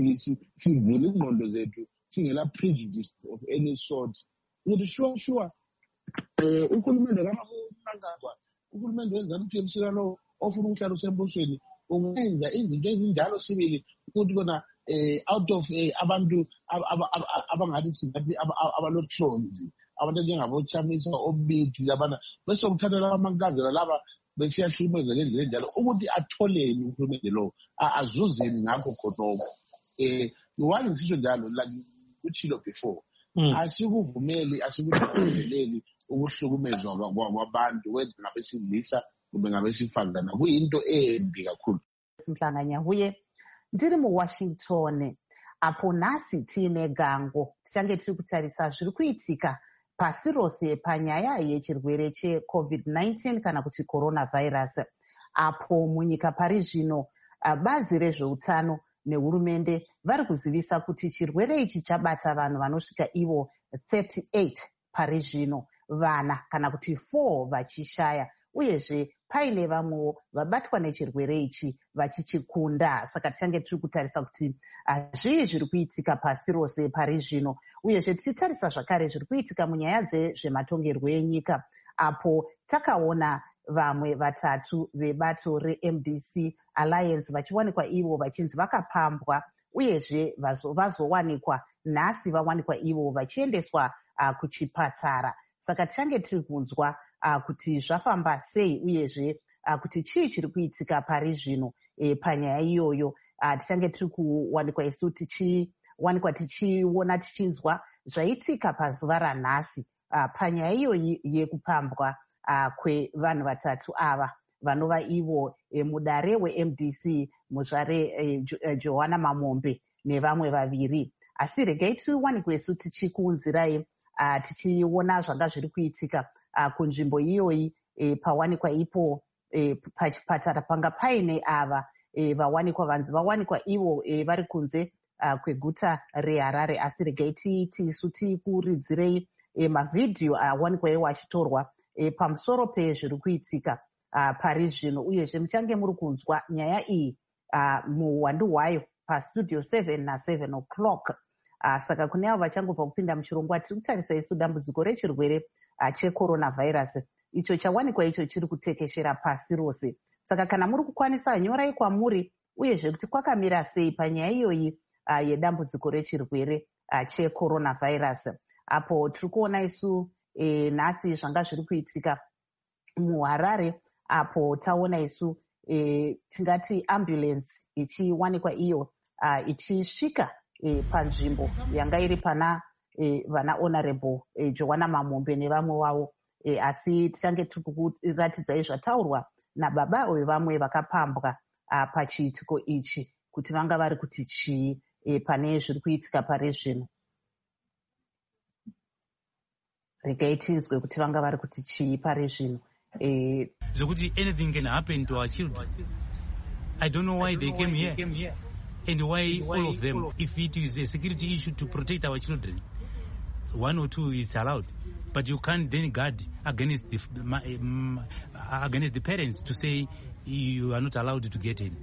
sivule ingqondo zethu singela prejudice of any sort. Ukuthi sure uhulumende kaMnangagwa, uhulumende wenza umthethosisekelo lo ofuna ukuhlala usembusweni, ungenza izinto ezinjalo sibili ukuthi bona out of abantu abangathi singathi abalohlonzi, abantu njengabo Chamisa Obithi labana bese ukuthathela amankazana laba besiyahlukumeza ngendlela enjalo ukuthi atholeni uhulumende lo azuzeni ngakho khonoko. One ngisho njalo like utshilo before, asikuvumeli asikutheleli ukuhlukumezwa kwabantu wethu ngabesilisa kumbe ngabesifazana, kuyinto embi kakhulu. Mhlanganya huye ndiri muWashington apo nhasi tiine gango tichange tiri kutarisa zviri kuitika pasi rose panyaya yechirwere cheCovid-19 kana kuti coronavirus, apo munyika pari zvino bazi rezveutano nehurumende vari kuzivisa kuti chirwere ichi chabata vanhu vanosvika ivo 38 pari zvino, vana kana kuti 4 vachishaya, uyezve paine vamwewo vabatwa nechirwere ichi vachichikunda. Saka tichange tiri kutarisa kuti zvii zviri kuitika pasi rose pari zvino, uyezve tichitarisa zvakare zviri kuitika munyaya dzezvematongerwo enyika, apo takaona vamwe vatatu vebato reMDC Alliance vachiwanikwa ivo vachinzi vakapambwa, uyezve vazowanikwa nhasi vawanikwa ivo vachiendeswa kuchipatara. Saka tichange tiri kunzwa kuti zvafamba sei, uyezve kuti chii chiri kuitika pari zvino panyaya iyoyo. Tichange tiri kuwanikwa isu tichiwanikwa tichiona tichinzwa zvaitika pazuva ranhasi panyaya iyoyi yekupambwa kwevanhu vatatu ava vanova ivo mudare weMDC muzvare Johanna Mamombe nevamwe vaviri. Asi regai tiwanikwe isu tichikuunzirai tichiona zvanga zviri kuitika kunzvimbo iyoyi pawanikwa ipo pachipatara panga paine ava vawanikwa vanzi vawanikwa ivo vari kunze kweguta reHarare. Asi regai tiisu tikuridzirei mavhidhiyo awanikwa iwo achitorwa pamusoro pezviri kuitika pari zvino, uyezve muchange muri kunzwa nyaya iyi muhwandu hwayo pastudio 7 na7 o'clock. Saka kune avo vachangobva kupinda muchirongwa, tiri kutarisa isu dambudziko rechirwere checoronavirus icho chawanikwa icho chiri kutekeshera pasi rose. Saka kana muri kukwanisa, nyorai kwamuri uyezve kuti kwakamira sei panyaya iyoyi yedambudziko rechirwere checoronavirus. Apo tiri kuona isu nhasi zvanga zviri kuitika muHarare, apo taona isu tingati ambulance ichiwanikwa iyo ichisvika panzvimbo yanga iri pana vana honorable Johanna Mamombe nevamwe wavo. Asi tichange tiri kuratidzai zvataurwa nababa vevamwe vakapambwa pachiitiko ichi kuti vanga vari kuti chii pane zviri kuitika pari zvino. Regai tinzwe kuti vanga vari kuti chii pari zvino. Zvokuti anything can happen to our children. I don't know why they came here and why all of them. If it is a security issue to protect our children, 1 or 2 is allowed, but you can't then guard against the parents to say you are not allowed to get in.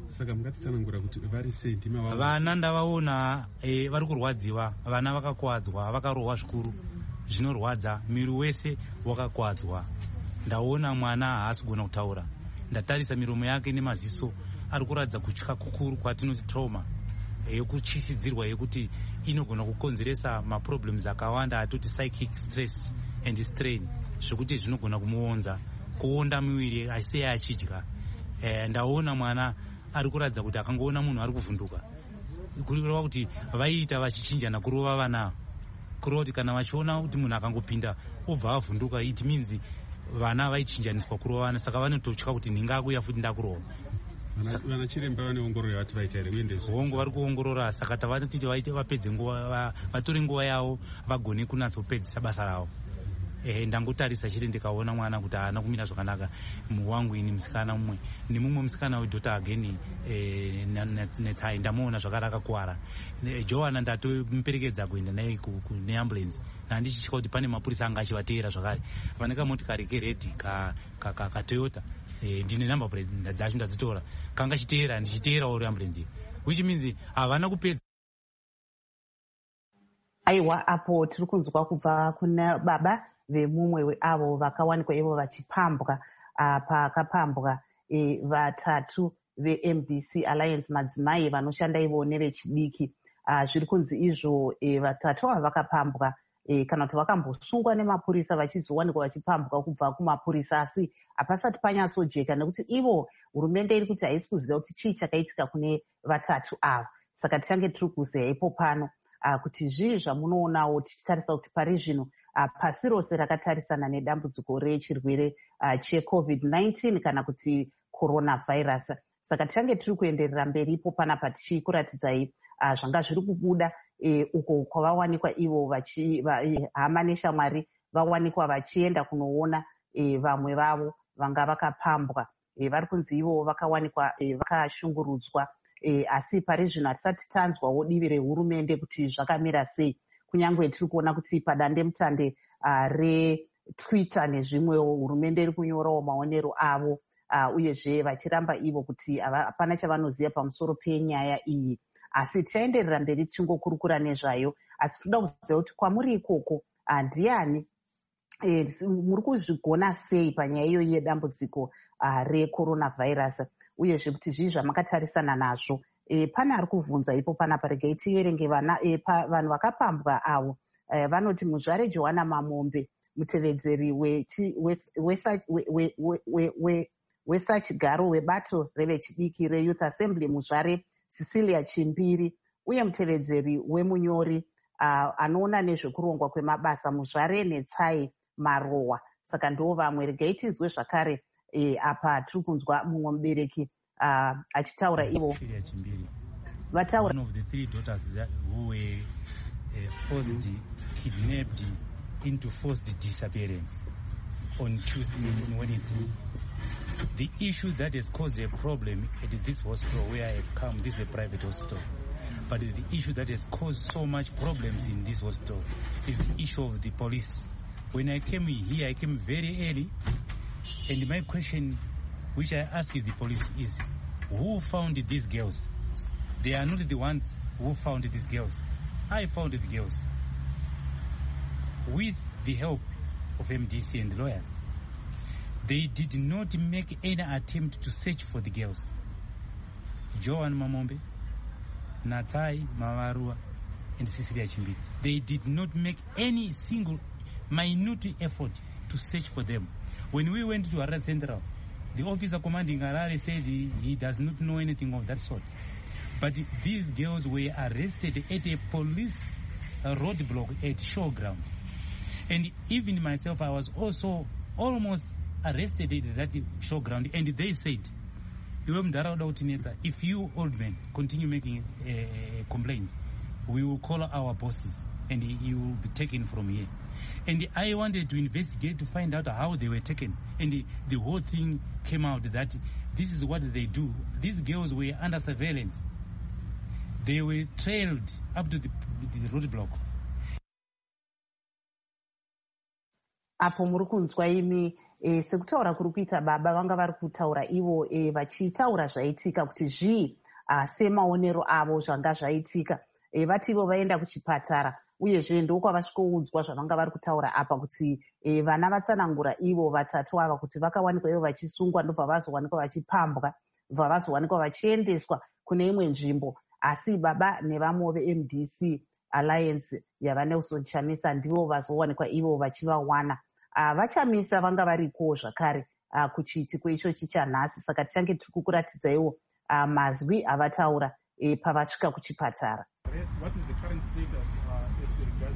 Vana ndavaona vari kurwadziwa, vana vakakwadzwa, vakarohwa zvikuru zvinorwadza, miri wese wakakwadzwa. Ndaona mwana haasi kugona kutaura, ndatarisa miromo yake nemaziso ari kuratidza kutya kukuru kwatinoti trauma yekuchisidzirwa yekuti inogona kukonzeresa maproblems akawanda atoti psychic stress and strain, zvekuti zvinogona kumuonza kuonda miviri asei achidya. Ndaona mwana ari kuratidza kuti akangoona munhu ari kuvhunduka, kureva kuti vaiita vachichinjana kurova vana, kureva kuti kana vachiona kuti munhu akangopinda obva avhunduka, it means vana vaichinjaniswa kurovana, saka vanototya kuti ndingakuya futi ndakurova. Vana chiremba vaneongororo yavati vaita here uendezvo? Hongu vari kuongorora, saka tavatoti vaite vapedze nguva, vatore nguva yavo vagone kunatsopedzisa basa ravo. ndangotarisa chete ndikaona mwana kuti haana kumira zvakanaka. Muwangu ini musikana mumwe nemumwe musikana wedhota ageni netsai ndamuona zvakare akakuwara. Joana ndatomuperekedza kuenda naye neambulensi nandichitya kuti pane mapurisa anga achivateera zvakare. Pane kamotikari keredhi katoyota ndine namba plate dzacho ndadzitora kanga chiteera ndichiteerawo ambulensi, which means havana kupedza. Aiwa, apo tiri kunzwa kubva kuna baba vemumwe weavo vakawanikwa ivo vachipambwa pakapambwa vatatu veMDC Alliance, madzimai vanoshanda ivo nevechidiki. Zviri kunzi izvo vatatu ava vakapambwa kana kuti vakambosungwa nemapurisa vachizowanikwa vachipambwa kubva kumapurisa, asi hapasati panyatsojeka nekuti ivo hurumende iri kuti haisi kuziva kuti chii chakaitika kune vatatu ava. Saka tichange tiri kuziva ipo pano kuti zvii zvamunoonawo tichitarisa kuti pari zvino pasi rose rakatarisana nedambudziko rechirwere cheCovid-19 kana kuti coronavirus. Saka tichange tiri kuenderera mberi ipo panapa tichikuratidzai zvanga zviri kubuda uko kwavawanikwa ivo hama neshamwari vawanikwa vachienda kunoona vamwe vavo vanga vakapambwa. Vari kunzi ivo vakawanikwa vakashungurudzwa, asi pari zvino hatisati tanzwawo divi rehurumende kuti zvakamira sei, kunyange tiri kuona kuti padandemutande reTwitter nezvimwewo hurumende iri kunyorawo maonero avo, uyezve vachiramba ivo kuti hapana chavanoziva pamusoro penyaya iyi. Asi tichaenderera mberi tichingokurukura nezvayo, asi toda kuziva kuti kwamuri ikoko ndiani muri kuzvigona sei panyaya iyoyi yedambudziko recoronavirus, uyezve kuti zvii zvamakatarisana nazvo. Pane ari kuvhunza ipo panapa, regai tierenge vanhu vakapambwa avo. Vanoti muzvare Joana Mamombe, mutevedzeri wesachigaro webato revechidiki reYouth Assembly muzvare Cecilia Chimbiri, uye mutevedzeri wemunyori anoona nezvekurongwa kwemabasa muzvare Netsai Marowa. Saka ndo vamwe. Regai tizwe zvakare apa tiri kunzwa mumwe mubereki achitaura ivo vataura. One of the three daughters who were forced, kidnapped into forced disappearance on Tuesday and Wednesday. The issue that has caused a problem at this hospital where I have come, this is a private hospital, but the issue that has caused so much problems in this hospital is the issue of the police. When I came here, I came very early, and my question which I asked the police is, who found these girls? They are not the ones who found these girls. I found the girls with the help of MDC and lawyers. They did not make any attempt to search for the girls. Joan Mamombe, Natsai Mawarua, and Cecilia Chimbiri. They did not make any single minute effort to search for them. When we went to Harare Central, the officer commanding Harare said he does not know anything of that sort. But these girls were arrested at a police roadblock at Showground. And even myself, I was also almost arrested at that Showground. And they said, if you old men continue making complaints, we will call our bosses and you will be taken from here. And I wanted to investigate to find out how they were taken. And the whole thing came out that this is what they do. These girls were under surveillance. They were trailed up to the roadblock. Apo muri kunzwa imi sekutaura kuri kuita baba vanga vari kutaura ivo vachitaura zvaitika kuti zvii semaonero avo zvanga zvaitika. Vati ivo vaenda kuchipatara, uyezve ndokwavasvikoudzwa zvavanga vari kutaura apa kuti vana vatsanangura ivo vatatu ava kuti vakawanikwa ivo vachisungwa ndobva vazowanikwa vachipambwa, bva vazowanikwa vachiendeswa kune imwe nzvimbo. Asi baba nevamwe veMDC Alliance yavanelson Chamisa ndivo vazowanikwa ivo vachivawana. Vachamisa vanga variko zvakare kuchiitiko ichochi chanhasi. Saka tichange tiri kukuratidzaiwo mazwi avataura pavasvika kuchipatara. What is the current status as regards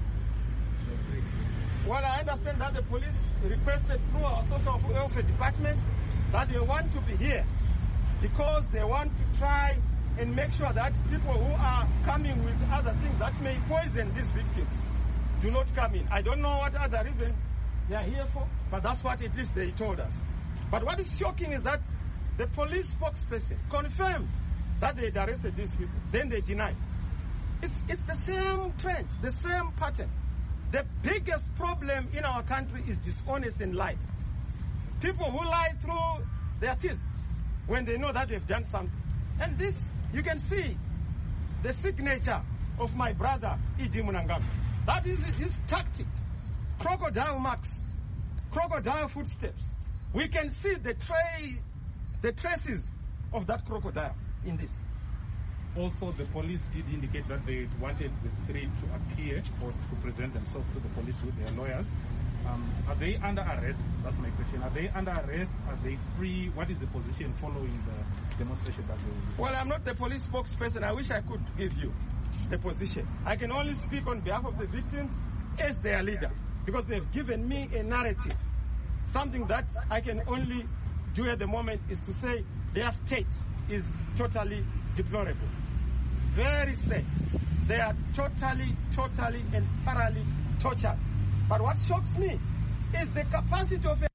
the Well, I understand that the police requested through our social welfare department that they want to be here because they want to try and make sure that people who are coming with other things that may poison these victims do not come in. I don't know what other reason they are here for, but that's what at least they told us. But what is shocking is that the police spokesperson confirmed that they had arrested these people. Then they denied. It's the same trend, the same pattern. The biggest problem in our country is dishonesty and lies. People who lie through their teeth when they know that they've done something. And this, you can see the signature of my brother, Idi Munangagwa. That is his tactic. Crocodile marks, crocodile footsteps. We can see the traces of that crocodile in this. Also, the police did indicate that they wanted the three to appear or to present themselves to the police with their lawyers. Are they under arrest? That's my question. Are they under arrest? Are they free? What is the position following the demonstration that they... Well, I'm not the police spokesperson. I wish I could give you the position. I can only speak on behalf of the victims as their leader, because they've given me a narrative. Something that I can only do at the moment is to say their state is totally deplorable. Very sad. They are totally and thoroughly tortured. But what shocks me is the capacity of...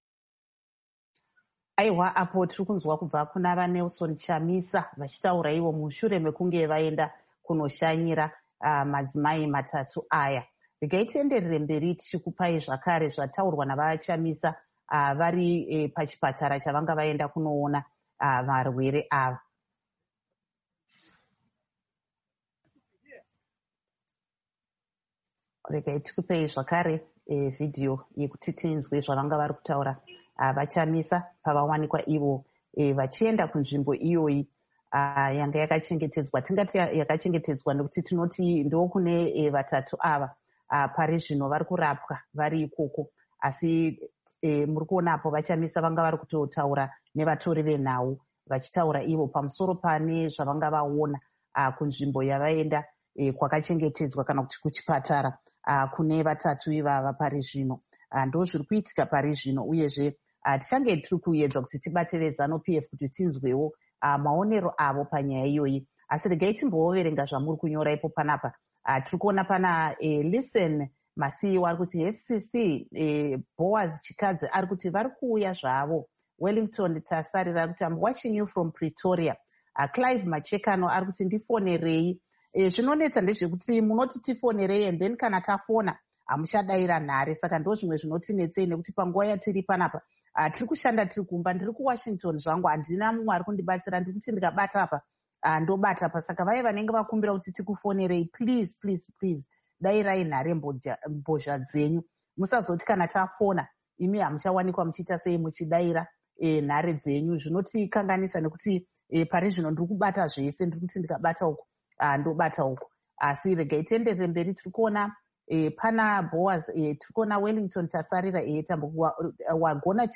aiwa apo tiri kunzwa kubva kuna vaNelson Chamisa vachitaura ivo mushure mekunge vaenda kunoshanyira madzimai matatu aya. Regai tienderere mberi tichikupai zvakare zvataurwa navaChamisa vari pachipatara chavanga vaenda kunoona varwere ava. Regai tikupei zvakare vhidhiyo yekuti tinzwe zvavanga vari kutaura vaChamisa pavawanikwa ivo vachienda kunzvimbo iyoyi yanga yakachengetedzwa. Tingati yakachengetedzwa nekuti tinoti ndo kune vatatu ava pari zvino vari kurapwa vari ikoko, asi muri kuonapo vaChamisa vanga vari kutotaura nevatori venhau vachitaura ivo pamusoro pane zvavanga vaona kunzvimbo yavaenda kwakachengetedzwa kana kuti kuchipatara kune vatatu ivava pari zvino. Ndo zviri kuitika pari zvino, uyezve tichange tiri kuedza kuti tibate veZANU-PF kuti tinzwewo maonero avo panyaya iyoyi. Asi regai timbooverenga zvamuri kunyora ipo panapa. Tiri kuona pana Listen Masiyiwa ari kuti HCC Boaz Chikadze ari kuti vari kuuya zvavo. Wellington Tasarira ari kuti I'm watching you from Pretoria. Clive Machekano ari kuti ndifonerei. Zvinonetsa ndezvekuti munoti tifonerei and then kana tafona hamuchadayira nhare, saka ndo zvimwe zvinotinetsei nekuti panguva yatiri panapa tiri kushanda tiri kumba. Ndiri kuWashington zvangu, handina mumwe ari kundibatsira. Ndiri kuti ndikabata apa ndobata apa, saka vaya vanenge vakumbira kuti tikufonerei, please dayirai nhare mbozha dzenyu. Musazoti kana tafona imi hamuchawanikwa muchiita sei muchidayira nhare dzenyu. Zvinotikanganisa nekuti pari zvino ndiri kubata zvese. Ndiri kuti ndikabata uku ndobata uku. Asi regai tienderere mberi. Tiri kuona pana Boaz, tiri kuona Wellington Tasarira wagona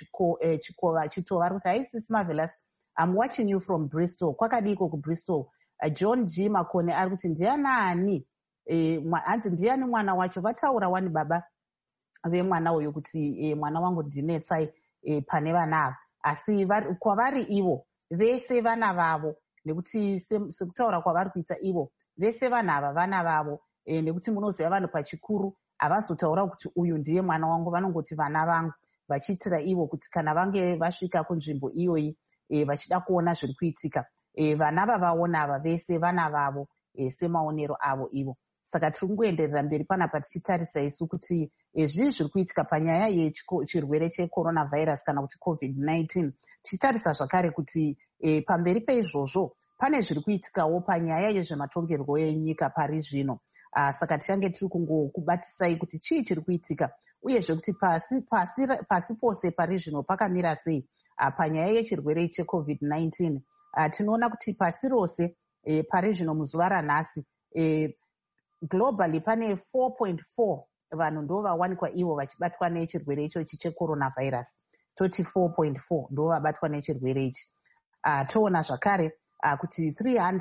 chikova chitova ari kuti haisisi Marvelous, I'm watching you from Bristol. Kwakadiko kuBristol. John G Makone ari kuti ndianani, hanzi ndiani mwana wacho. Vataura wani baba vemwana uyu kuti mwana wangu ndinetsai pane vana ava, asi kwavari ivo vese vana vavo, nekuti sekutaura kwavari kuita ivo vese vana ava vana vavo. Nekuti munoziva vanhu pachikuru havazotaura kuti uyu ndiye mwana wangu, vanongoti vana vangu, vachiitira ivo kuti kana vange vasvika kunzvimbo iyoyi vachida kuona zviri kuitika, vana vavaona ava vese vana vavo semaonero avo ivo. Saka tiri kungoenderera mberi panapa tichitarisa isu kuti zvii zviri kuitika panyaya yechirwere cheCoronavirus kana kuti COVID-19. Tichitarisa zvakare kuti pamberi peizvozvo pane zviri kuitikawo panyaya yezvematongerwo enyika pari zvino. Saka tichange tiri kungokubatisai kuti chii chiri kuitika, uyezve kuti pasi pose pari zvino pakamira sei panyaya yechirwere cheCovid-19. Tinoona kuti pasi rose pari zvino muzuva ranhasi globally pane 4.4 vanhu ndo vawanikwa ivo vachibatwa nechirwere ichochi checoronavirus. Toti 4.4 ndo vabatwa nechirwere ichi. Toona zvakare kuti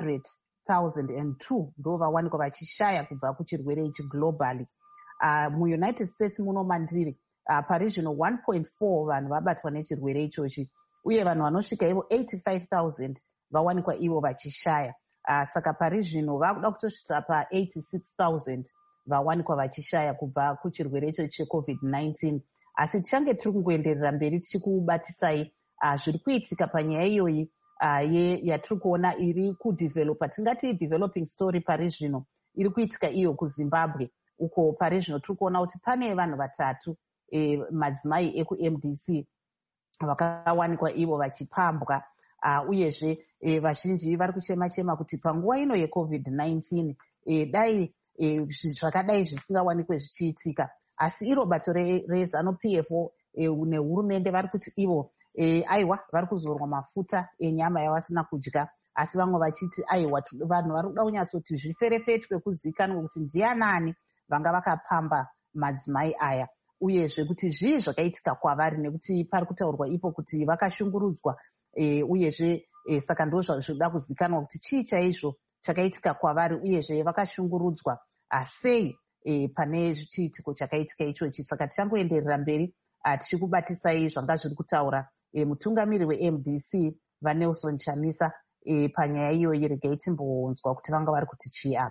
300,002 ndo vawanikwa vachishaya kubva kuchirwere ichi globally. MuUnited States muno mandiri pari zvino 1.4 vanhu vabatwa nechirwere ichochi, uye vanhu vanosvika ivo 85,000 vawanikwa ivo vachishaya. Saka pari zvino vakuda kutosvitsa pa86,000 vawanikwa vachishaya kubva kuchirwere ichochi cheCovid-19. asi tichange tiri kungoenderera mberi tichikubatisai zviri kuitika panyaya iyoyi yatiri kuona iri kudhivhelopa, tingati developing story pari zvino iri kuitika iyo kuzimbabwe, uko pari zvino tiri kuona kuti pane vanhu vatatu madzimai ekuMDC vakawanikwa ivo vachipambwa, uyezve vazhinji vari kuchema-chema kuti panguva ino yeCovid-19 dai zvakadai zvisingawanikwe zvichiitika. Asi iro bato reZANU-PF nehurumende vari kuti ivo aiwa vari kuzorwa mafuta enyama yavasina kudya, asi vamwe vachiti aiwa vanhu vari kuda kunyatsoti zviferefetwe kuzivikanwa kuti ndianani vanga vakapamba madzimai aya, uyezve kuti zvii zvakaitika kwavari, nekuti pari kutaurwa ipo kuti vakashungurudzwa, uyezve saka ndo zvoda kuzivikanwa kuti chii chaizvo chakaitika kwavari, uyezve vakashungurudzwa sei pane chiitiko chakaitika ichochi. Saka tichangoenderera mberi tichikubatisai zvanga zviri kutaura mutungamiri weMDC vaNelson Chamisa panyaya iyoyi. Regai timbonzwa kuti vanga vari kuti chii apa.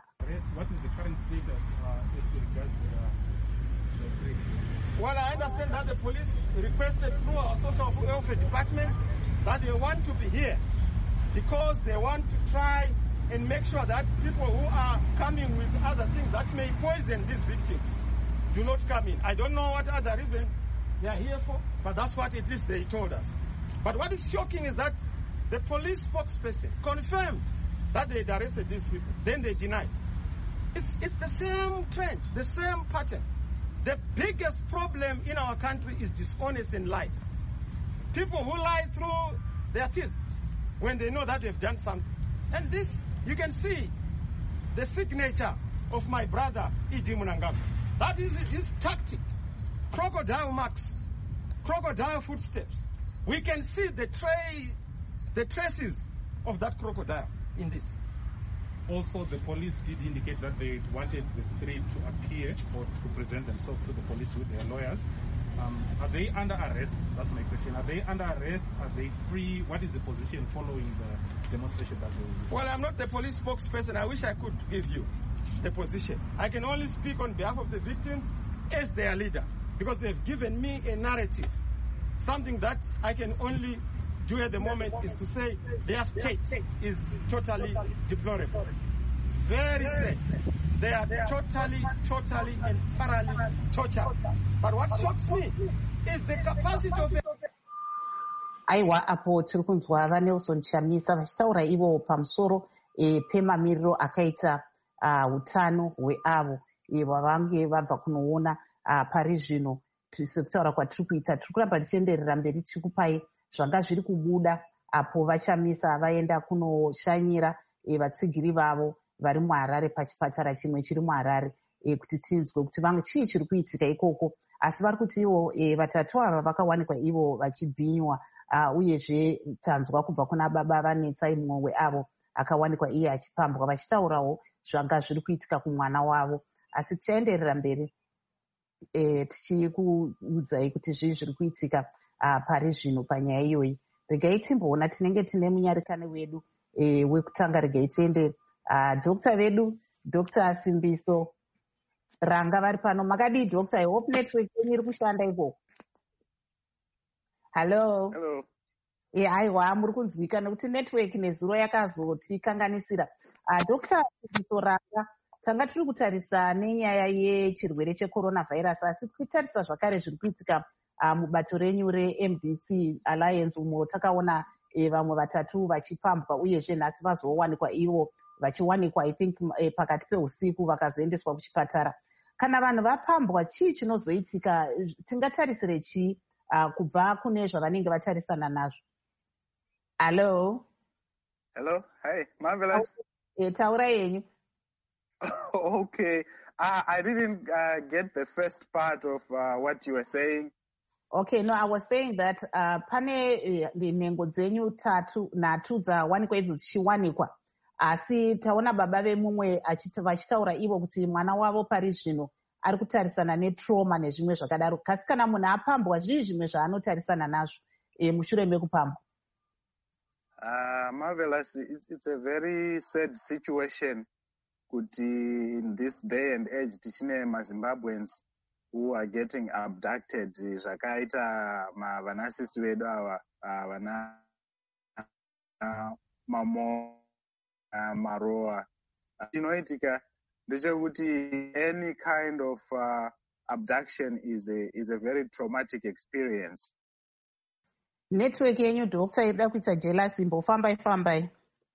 Well, I understand that the police requested through our social welfare department that they want to be here because they want to try and make sure that people who are coming with other things that may poison these victims do not come in. I don't know what other reason they are here for, but that's what at least they told us. But what is shocking is that the police spokesperson confirmed that they had arrested these people. Then they denied. It's the same trend, the same pattern. The biggest problem in our country is dishonesty and lies. People who lie through their teeth when they know that they've done something. And this, you can see the signature of my brother, Idi Munangagwa. That is his tactic. Crocodile marks, crocodile footsteps. We can see the traces of that crocodile in this. Also, the police did indicate that they wanted the three to appear or to present themselves to the police with their lawyers. Are they under arrest? That's my question. Are they under arrest? Are they free? What is the position following the demonstration that they will... Well, I'm not the police spokesperson. I wish I could give you the position. I can only speak on behalf of the victims as their leader, because they've given me a narrative. Something that I can only do at the moment is to say their state is totally deplorable. Very sad. They are totally and thoroughly tortured. But what shocks me is the capacity of... Aiwa, apo tiri kunzwa vaNelson Chamisa vachitaura ivo pamusoro pemamiriro akaita utano hweavo vavange vabva kunoona pari zvino. Sekutaura kwatiri kuita tiri kuramba tichienderera mberi tichikupai zvanga zviri kubuda apo vaChamisa vaenda kunoshanyira vatsigiri vavo vari muHarare pachipatara chimwe chiri muHarare kuti tinzwe kuti vange chii chiri kuitika ikoko. Asi vari kuti ivo vatatu ava vakawanikwa ivo vachibhinywa, uyezve tanzwa kubva kuna baba vanetsai mumwe weavo akawanikwa iye achipambwa, vachitaurawo zvanga zviri kuitika kumwana wavo. Asi tichaenderera mberi tichikuudzai kuti zvii zviri kuitika pari zvino panyaya iyoyi. Regai timboona tinenge tine munyarikane wedu wekutanga. Regai tiende dokta vedu, Dr. Simbiso Ranga vari pano. Makadii dokta? I hope network yenyu iri kushanda ikoko. Hello. Hello. Aiwa, muri kunzwika nekuti network nezuro yakazotikanganisira. Dr. Simbiso Ranga, tanga tiri kutarisa nenyaya yechirwere cheCoronavirus, asi tichitarisa zvakare zviri kuitika mubato renyu reMDC Alliance, umo takaona vamwe vatatu vachipambwa, uyezve nhasi vazowanikwa ivo vachiwanikwa I think pakati peusiku vakazoendeswa kuchipatara. Kana vanhu vapambwa, chii chinozoitika? Tingatarisire chii kubva kune zvavanenge vatarisana nazvo? Hello. Hello. Hi. Marvelous. Taura yenyu. Okay. I didn't get the first part of what you were saying. Okay, no, I was saying that pane nhengo dzenyu nhatu dzawanikwa idzo dzichiwanikwa, asi taona baba vemumwe vachitaura ivo kuti mwana wavo pari zvino ari kutarisana netrauma nezvimwe zvakadaro. Kasi kana munhu apambwa, zvii zvimwe zvaanotarisana nazvo mushure mekupambwa? Marvelous. It's a very sad situation kuti in this day and age tichine maZimbabweans who are getting abducted zvakaita vanasisi vedu ava vana mamo maroa chinoitika ndechekuti any kind of abduction is a very traumatic experience. Network yenyu doctor irida kuita jealous, imbofambai.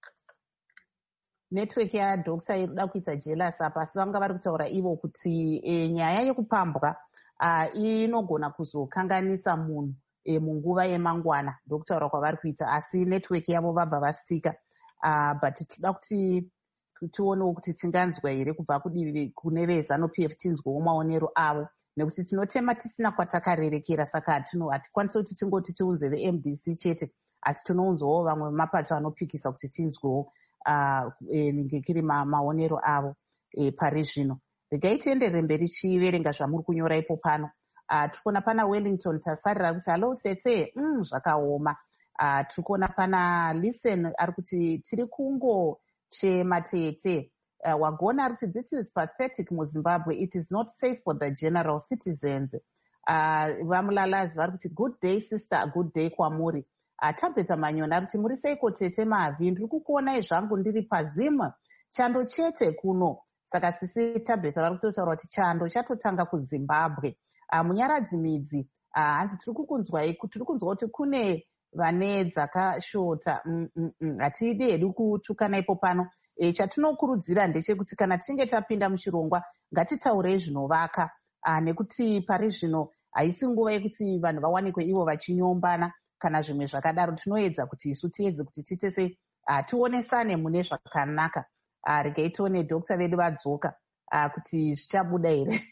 Network ya doctor irida kuita jealous apa, asi vanga vari kutaura ivo kuti nyaya yekupambwa inogona kuzokanganisa munhu munguva yemangwana, ndokutaura kwavari kuita, asi network yavo vabva vastika. But tinoda kuti tionewo kuti tinganzwa here kubva kudivi kune veZANU-PF, tinzwewo maonero avo, nekuti tinotema tisina kwatakarerekera, saka hatikwanisi kuti tingoti tiunze veMDC chete, asi tinounzwawo vamwe vemapato anopikisa kuti tinzwewo ngekiri maonero avo pari zvino. Regai tienderere mberi chiverenga zvamuri kunyora ipo pano. Tikuona pana Wellington tasarira kuti hallo tsetse, zvakaoma. Tikuona pana Listen ari kuti tiri kungochema tete. Wagona ari kuti this is pathetic muZimbabwe, it is not safe for the general citizens. Vamulalazi vari kuti good day sister, good day kwamuri. Tabitha Manyona ari kuti muri seiko tete Mavi, ndiri kukuonai zvangu ndiri paZim, chando chete kuno. Saka sisi Tabitha vari kutotaura kuti chando chatotanga kuZimbabwe. Munyaradzi midzi hanzi tiri kukunzwai, tiri kunzwa kuti kune vane dzakashota. Hatidi hedu kutukana ipo pano. Chatinokurudzira ndechekuti kana tinge tapinda muchirongwa ngatitaurei zvinovaka, nekuti pari zvino haisi nguva yekuti vanhu vawanikwe ivo vachinyombana kana zvimwe zvakadaro. Tinoedza kuti isu tiedze kuti titese tionesane mune zvakanaka. Regai tione dokta vedu vadzoka kuti zvichabuda here.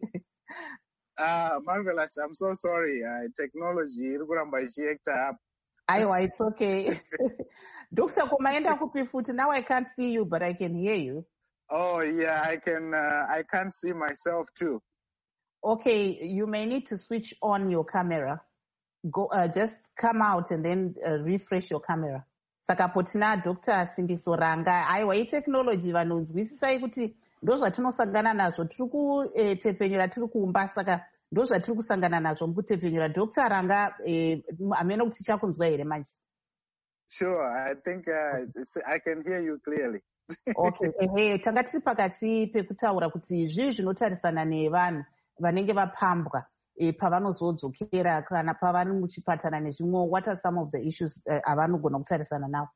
Marvelous, I'm so sorry. Technology iri kuramba ichiekta up. Aiwa, it's okay. Doctor, kumaenda kupi futi? Now I can't see you, but I can hear you. Oh yeah, I can't see myself too. Okay, you may need to switch on your camera. Go, just come out and then refresh your camera. Saka potina Dr. Simbiso Ranga. Aiwa, technology vanonzwisisai kuti ndo zvatinosangana nazvo. Tiri kutepfenyura tiri kuumba, saka ndo zvatiri kusangana nazvo mukutepfenyura. Dr. Ranga, ameno kuti chakunzwa here manje? Sure, I think I can hear you clearly. Okay, tanga tiri pakati pekutaura kuti zvii zvinotarisana nevanhu vanenge vapambwa pavanozodzokera kana pavari muchipatana nezvimwe. What are some of the issues avanogona kutarisana nawo?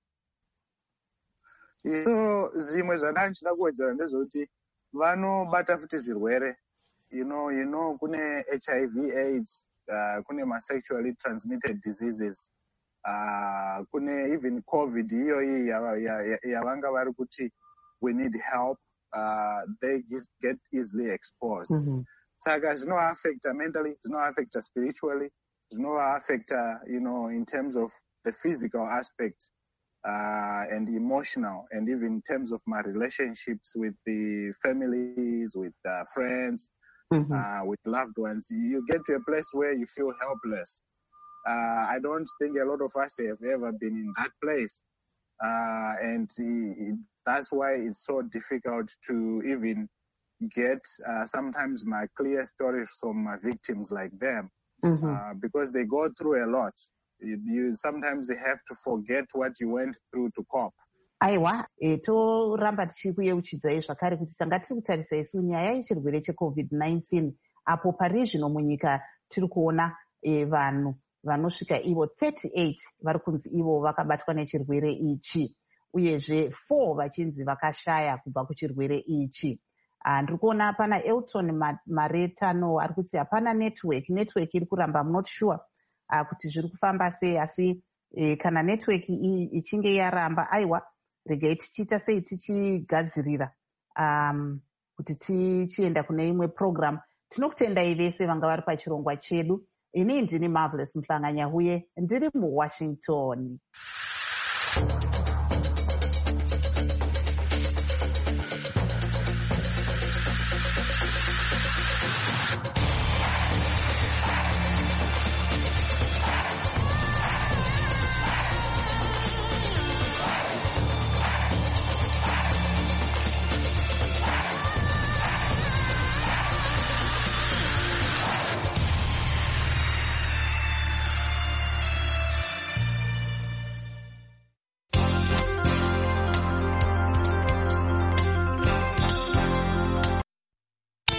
So zvimwe zvandanchida kuwedzera ndezvekuti vanobata futi zvirwere. You know, kune HIV, AIDS, kune ma-sexually transmitted diseases, kune even COVID iyoyi yavanga vari kuti we need help, they get easily exposed. Saka zvinoaffecta mentally, zvinoaffecta spiritually, zvinoaffecta, in terms of the physical aspect, and emotional, and even in terms of my relationships with the families, with friends, with loved ones. You get to a place where you feel helpless. I don't think a lot of us have ever been in that place. And that's why it's so difficult to even get sometimes my clear stories from my victims like them, because they go through a lot. You sometimes have to forget what you went through to cope. Aiwa, toramba tichikuyeuchidzai zvakare kuti tanga tiri kutarisa isu nyaya yechirwere cheCovid-19, apo pari zvino munyika tiri kuona vanhu vanosvika ivo 38 vari kunzi ivo vakabatwa nechirwere ichi, uyezve 4 vachinzi vakashaya kubva kuchirwere ichi. Ndiri kuona pana Elton Maretano ari kuti hapana network iri kuramba, I'm not sure kuti zviri kufamba sei, asi kana network ichinge yaramba, aiwa, regai tichiita sei tichigadzirira kuti tichienda kune imwe program. Tinokutendai vese vanga vari pachirongwa chedu. Ini ndini Marvelous Mhlanganya huye ndiri muWashington.